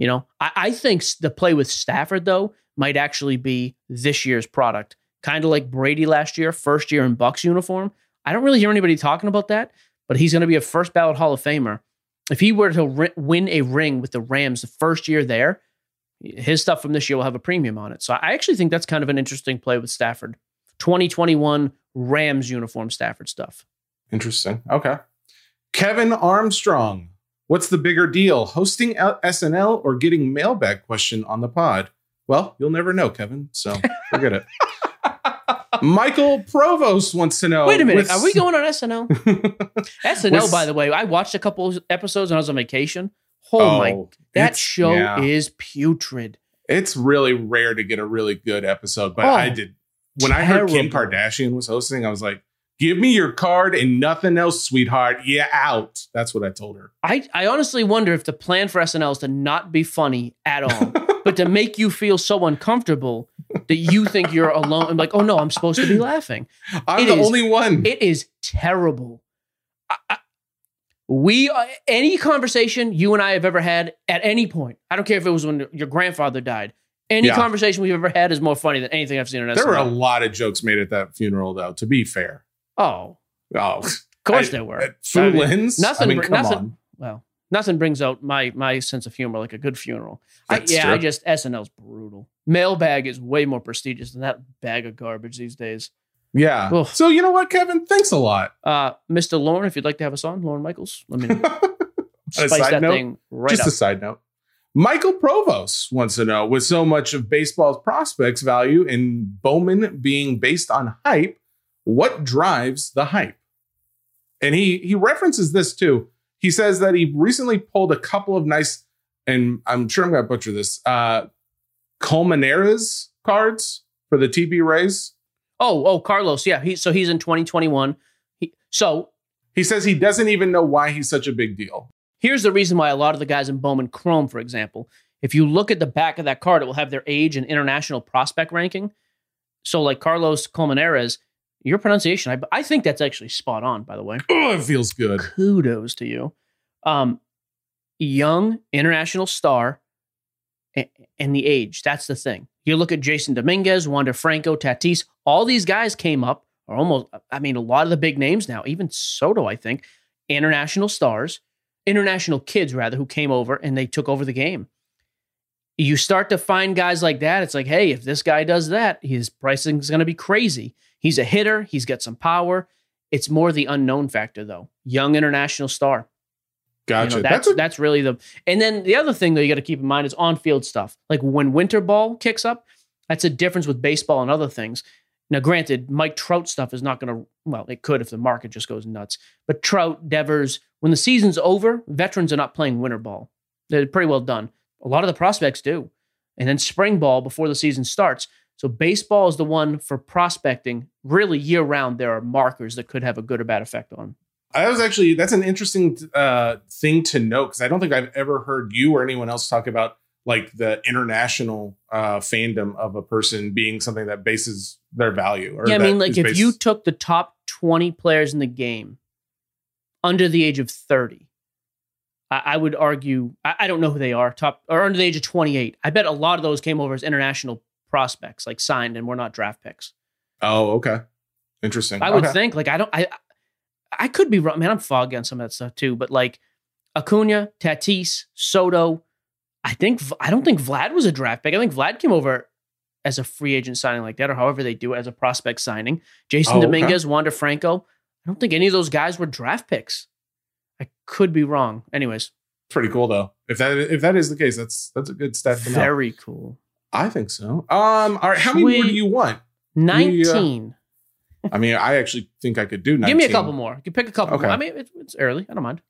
I think the play with Stafford, though, might actually be this year's product. Kind of like Brady last year, first year in Bucs uniform. I don't really hear anybody talking about that, but he's going to be a first ballot Hall of Famer. If he were to win a ring with the Rams the first year there, his stuff from this year will have a premium on it. So I actually think that's kind of an interesting play with Stafford. 2021 Rams uniform Stafford stuff. Interesting. Okay. Kevin Armstrong. What's the bigger deal, hosting SNL or getting mailbag question on the pod? Well, you'll never know, Kevin, so forget it. Michael Provost wants to know. Wait a minute. Are we going on SNL? SNL, by the way, I watched a couple episodes when I was on vacation. That show is putrid. It's really rare to get a really good episode, but I did. When I heard Kim Kardashian was hosting, I was like, give me your card and nothing else, sweetheart. Yeah, out. That's what I told her. I honestly wonder if the plan for SNL is to not be funny at all, but to make you feel so uncomfortable that you think you're alone. I'm like, oh no, I'm supposed to be laughing. I'm the only one. It is terrible. Any conversation you and I have ever had at any point, I don't care if it was when your grandfather died, any conversation we've ever had is more funny than anything I've seen on SNL. There were a lot of jokes made at that funeral, though, to be fair. Oh, of course there were. Fu Lin's? Nothing brings out my sense of humor like a good funeral. SNL's brutal. Mailbag is way more prestigious than that bag of garbage these days. Yeah. Ugh. So you know what, Kevin? Thanks a lot. Mr. Lauren, if you'd like to have us on, Lauren Michaels, let me know. Just a side note. Michael Provost wants to know, with so much of baseball's prospects value in Bowman being based on hype, what drives the hype? And he references this too. He says that he recently pulled a couple of nice, and I'm sure I'm going to butcher this, Colmenares cards for the TB Rays? Oh, Carlos. Yeah. He's in 2021. He says he doesn't even know why he's such a big deal. Here's the reason why a lot of the guys in Bowman Chrome, for example, if you look at the back of that card, it will have their age and international prospect ranking. So like Carlos Colmenares, your pronunciation, I think that's actually spot on, by the way. Oh, it feels good. Kudos to you. Young international star and the age. That's the thing. You look at Jason Dominguez, Wander Franco, Tatis, all these guys came up, or almost, a lot of the big names now, even Soto, I think, international kids rather, who came over and they took over the game. You start to find guys like that. It's like, hey, if this guy does that, his pricing is going to be crazy. He's a hitter. He's got some power. It's more the unknown factor, though. Young international star. Gotcha. That's really and then the other thing, though, you got to keep in mind is on-field stuff. Like when winter ball kicks up, that's a difference with baseball and other things. Now, granted, Mike Trout stuff is not going to, well, it could if the market just goes nuts. But Trout, Devers, when the season's over, veterans are not playing winter ball. They're pretty well done. A lot of the prospects do. And then spring ball before the season starts. So baseball is the one for prospecting. Really year-round, there are markers that could have a good or bad effect on. That's an interesting thing to note, because I don't think I've ever heard you or anyone else talk about like the international fandom of a person being something that bases their value. Yeah, I mean, like if you took the top 20 players in the game under the age of 30, I would argue, I don't know who they are, top or under the age of 28. I bet a lot of those came over as international prospects, like signed and were not draft picks. Oh, okay. Interesting. I would think, like, I could be wrong, man. I'm foggy on some of that stuff too, but like Acuna, Tatis, Soto, I don't think Vlad was a draft pick. I think Vlad came over as a free agent signing like that, or however they do it, as a prospect signing. Jason Dominguez, Wander Franco. I don't think any of those guys were draft picks. I could be wrong. Anyways, pretty cool though. If that is the case, that's a good stat to know. Very cool. I think so. All right, how many more do you want? 19. I actually think I could do 19. Give me a couple more. You can pick a couple Okay. more. I mean, it's early. I don't mind.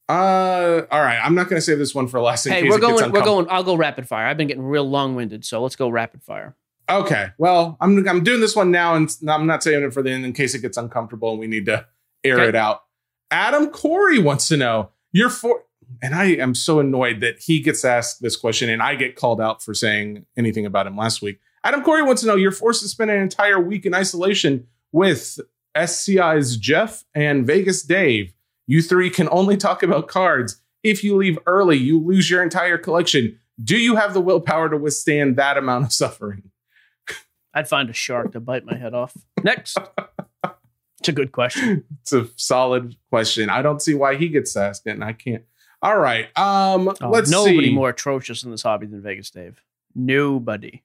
All right. I'm not going to save this one for last. We're going. I'll go rapid fire. I've been getting real long-winded, so let's go rapid fire. Okay. Well, I'm doing this one now, and I'm not saving it for the end in case it gets uncomfortable and we need to air it out. Adam Corey wants to know and I am so annoyed that he gets asked this question and I get called out for saying anything about him last week. Adam Corey wants to know, you're forced to spend an entire week in isolation with SCI's Jeff and Vegas Dave. You three can only talk about cards. If you leave early, you lose your entire collection. Do you have the willpower to withstand that amount of suffering? I'd find a shark to bite my head off. Next. It's a good question. It's a solid question. I don't see why he gets asked it, and I can't. All right. Let's see. Nobody more atrocious in this hobby than Vegas Dave. Nobody.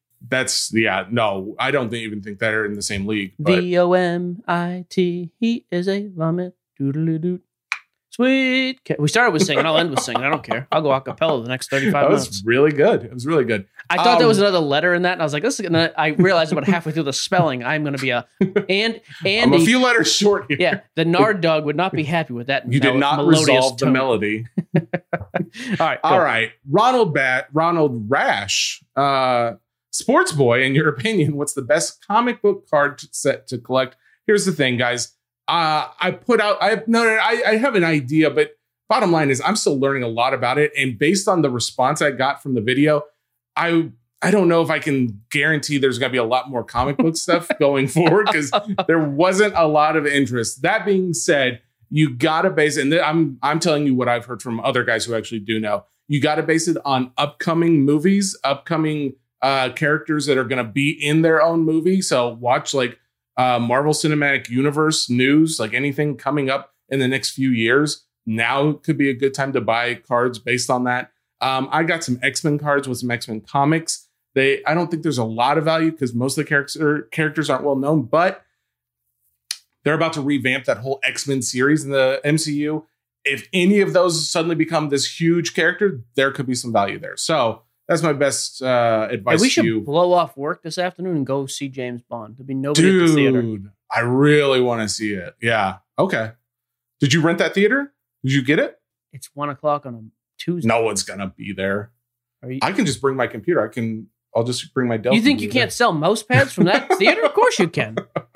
No, I don't even think they're in the same league. VOMIT. He is a vomit. Doodle-doo. Sweet. We started with singing. I'll end with singing. I don't care. I'll go a cappella the next 35 minutes. That was really good. It was really good. I thought there was another letter in that, and I was like, "This is." Gonna, I realized about halfway through the spelling, I'm going to be I'm a few letters short here. Yeah, the Nard dog would not be happy with that. You did not resolve the melody. All right. Ronald Rash, Sports Boy. In your opinion, what's the best comic book card set to collect? Here's the thing, guys. I have an idea, but bottom line is I'm still learning a lot about it. And based on the response I got from the video, I don't know if I can guarantee there's going to be a lot more comic book stuff going forward, because there wasn't a lot of interest. That being said, you got to base it, and I'm telling you what I've heard from other guys who actually do know. You got to base it on upcoming movies, upcoming characters that are going to be in their own movie. So watch like Marvel Cinematic Universe news, like anything coming up in the next few years. Now could be a good time to buy cards based on that. I got some X-Men cards with some X-Men comics. I don't think there's a lot of value because most of the characters aren't well known, but they're about to revamp that whole X-Men series in the MCU. If any of those suddenly become this huge character, there could be some value there. So that's my best advice to you. We should blow off work this afternoon and go see James Bond. There'll be nobody at the theater. Dude, I really want to see it. Yeah. Okay. Did you rent that theater? Did you get it? It's 1:00 on a Tuesday. No one's going to be there. I can just bring my computer. I can I'll just bring my Delphi. You think you can't sell mouse pads from that theater? Of course you can.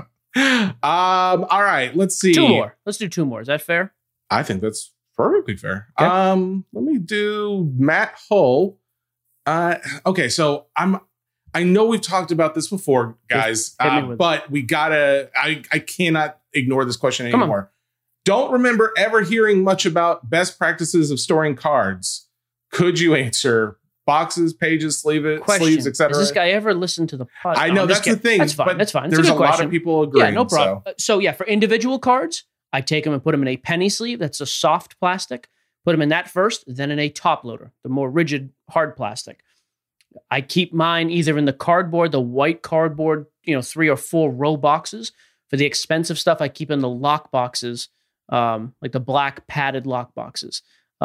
All right, let's see. 2 more. Let's do 2 more. Is that fair? I think that's perfectly fair. Okay. Let me do Matt Hull. Okay, so I know we've talked about this before, guys, but I cannot ignore this question anymore. Don't remember ever hearing much about best practices of storing cards. Could you answer boxes, pages, sleeves, etc.? Has this guy ever listened to the podcast? I know that's the thing. That's fine. That's fine. There's a lot of people agreeing. Yeah, no problem. So yeah, for individual cards, I take them and put them in a penny sleeve. That's a soft plastic. Put them in that first, then in a top loader, the more rigid, hard plastic. I keep mine either in the cardboard, the white cardboard, 3 or 4 row boxes. For the expensive stuff, I keep in the lock boxes, like the black padded lock boxes.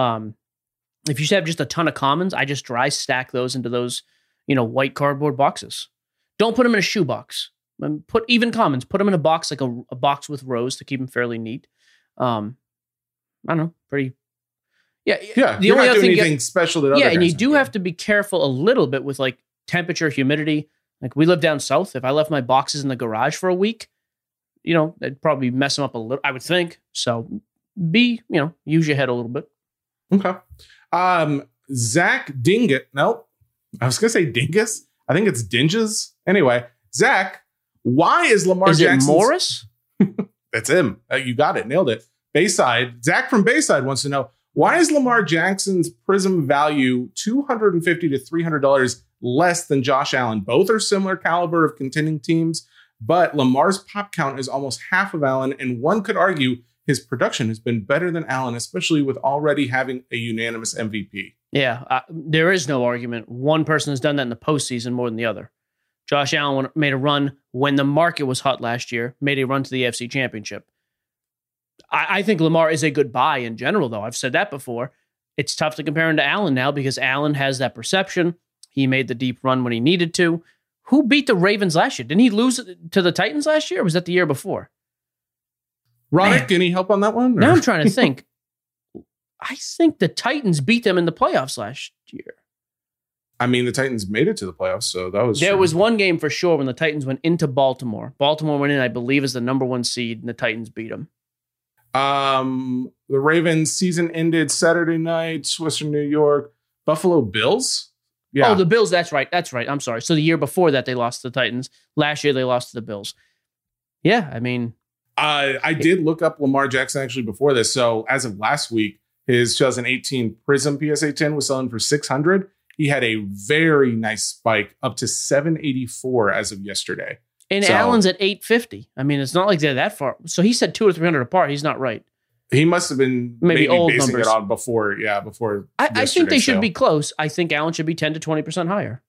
If you have just a ton of commons, I just dry stack those into those, white cardboard boxes. Don't put them in a shoebox. Put even commons. Put them in a box, like a box with rows to keep them fairly neat. I don't know, pretty. Yeah. The only other thing anything special that other and you do have to be careful a little bit with like temperature, humidity. Like we live down south. If I left my boxes in the garage for a week, it'd probably mess them up a little, I would think. So use your head a little bit. Okay. Zach Dingus. Nope. I was going to say Dingus. I think it's Dinges. Anyway, Zach, why is Lamar Jackson Morris? That's him. You got it. Nailed it. Bayside. Zach from Bayside wants to know, why is Lamar Jackson's Prism value $250 to $300 less than Josh Allen? Both are similar caliber of contending teams, but Lamar's pop count is almost half of Allen, and one could argue his production has been better than Allen, especially with already having a unanimous MVP. Yeah, there is no argument. One person has done that in the postseason more than the other. Josh Allen made a run when the market was hot last year, made a run to the AFC Championship. I think Lamar is a good buy in general, though. I've said that before. It's tough to compare him to Allen now because Allen has that perception. He made the deep run when he needed to. Who beat the Ravens last year? Didn't he lose to the Titans last year, or was that the year before? Ronick, any help on that one? Or? Now I'm trying to think. I think the Titans beat them in the playoffs last year. I mean, the Titans made it to the playoffs, so that was There was one game for sure when the Titans went into Baltimore. Baltimore went in, I believe, as the number 1 seed, and the Titans beat them. The Ravens season ended Saturday night, Western New York. Buffalo Bills? Yeah. Oh, the Bills, that's right. I'm sorry. So the year before that, they lost to the Titans. Last year, they lost to the Bills. Yeah, I mean... I did look up Lamar Jackson actually before this. So as of last week, his 2018 Prism PSA 10 was selling for $600. He had a very nice spike up to $784 as of yesterday. And Allen's at $850. I mean, it's not like they're that far. So he said $200 or $300 apart. He's not right. He must have been maybe old basing numbers. It on before. Yeah, before. I think they should be close. I think Allen should be 10 to 20% higher.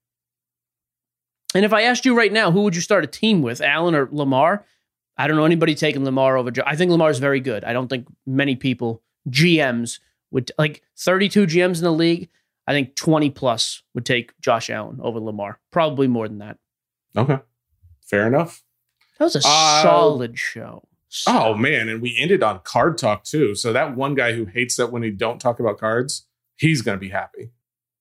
And if I asked you right now, who would you start a team with, Allen or Lamar? I don't know anybody taking Lamar over. I think Lamar is very good. I don't think many people, GMs, would like 32 GMs in the league. I think 20 plus would take Josh Allen over Lamar. Probably more than that. Okay. Fair enough. That was a solid show. Oh, man. And we ended on card talk, too. So that one guy who hates that when we don't talk about cards, he's going to be happy.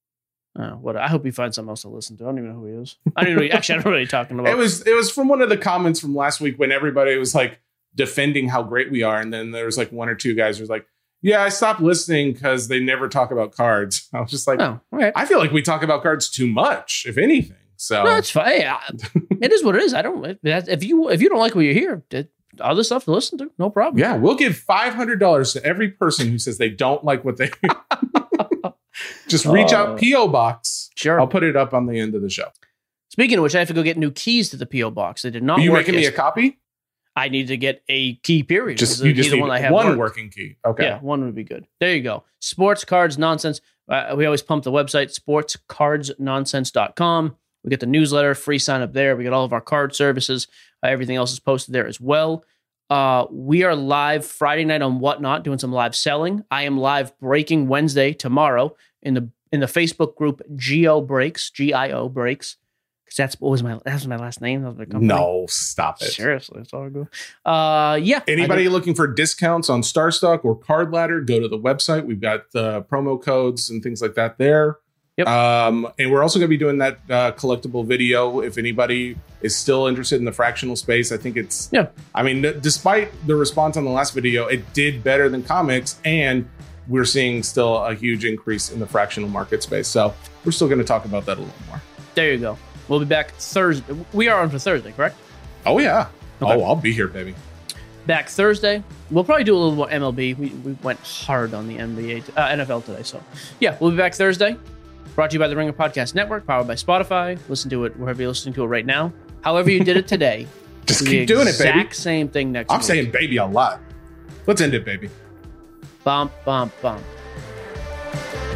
I hope he finds something else to listen to. I don't even know who he is. I don't know what he's talking about. It was from one of the comments from last week when everybody was like defending how great we are. And then there was like 1 or 2 guys who was like, yeah, I stopped listening because they never talk about cards. I was just like, right. I feel like we talk about cards too much, if anything. So no, it's fine. It is what it is. I don't. If you don't like what you hear, other stuff to listen to, no problem. Yeah, we'll give $500 to every person who says they don't like what they hear. Just reach out, P.O. Box. Sure. I'll put it up on the end of the show. Speaking of which, I have to go get new keys to the P.O. Box. They did not. Are you work making me a copy? I need to get a key. Period. You just need one working key. Okay. Yeah, one would be good. There you go. Sports cards nonsense. We always pump the website sportscardsnonsense.com. We get the newsletter, free sign up there. We get all of our card services. Everything else is posted there as well. We are live Friday night on Whatnot, doing some live selling. I am live breaking Wednesday tomorrow in the Facebook group Gio Breaks, GIO Breaks. Because that was my last name. That was my company. No, stop it. Seriously, it's all good. Yeah. Anybody looking for discounts on StarStock or Card Ladder, go to the website. We've got the promo codes and things like that there. Yep. And we're also going to be doing that collectible video. If anybody is still interested in the fractional space, I think it's. Yeah. I mean, despite the response on the last video, it did better than comics, and we're seeing still a huge increase in the fractional market space. So we're still going to talk about that a little more. There you go. We'll be back Thursday. We are on for Thursday, correct? Oh, yeah. Okay. Oh, I'll be here, baby. Back Thursday. We'll probably do a little more MLB. We went hard on the NFL today. So, yeah, we'll be back Thursday. Brought to you by the Ringer Podcast Network, powered by Spotify. Listen to it wherever you're listening to it right now. However you did it today. Just keep doing it, baby. Exact same thing next week. I'm saying baby a lot. Let's end it, baby. Bump, bump, bump.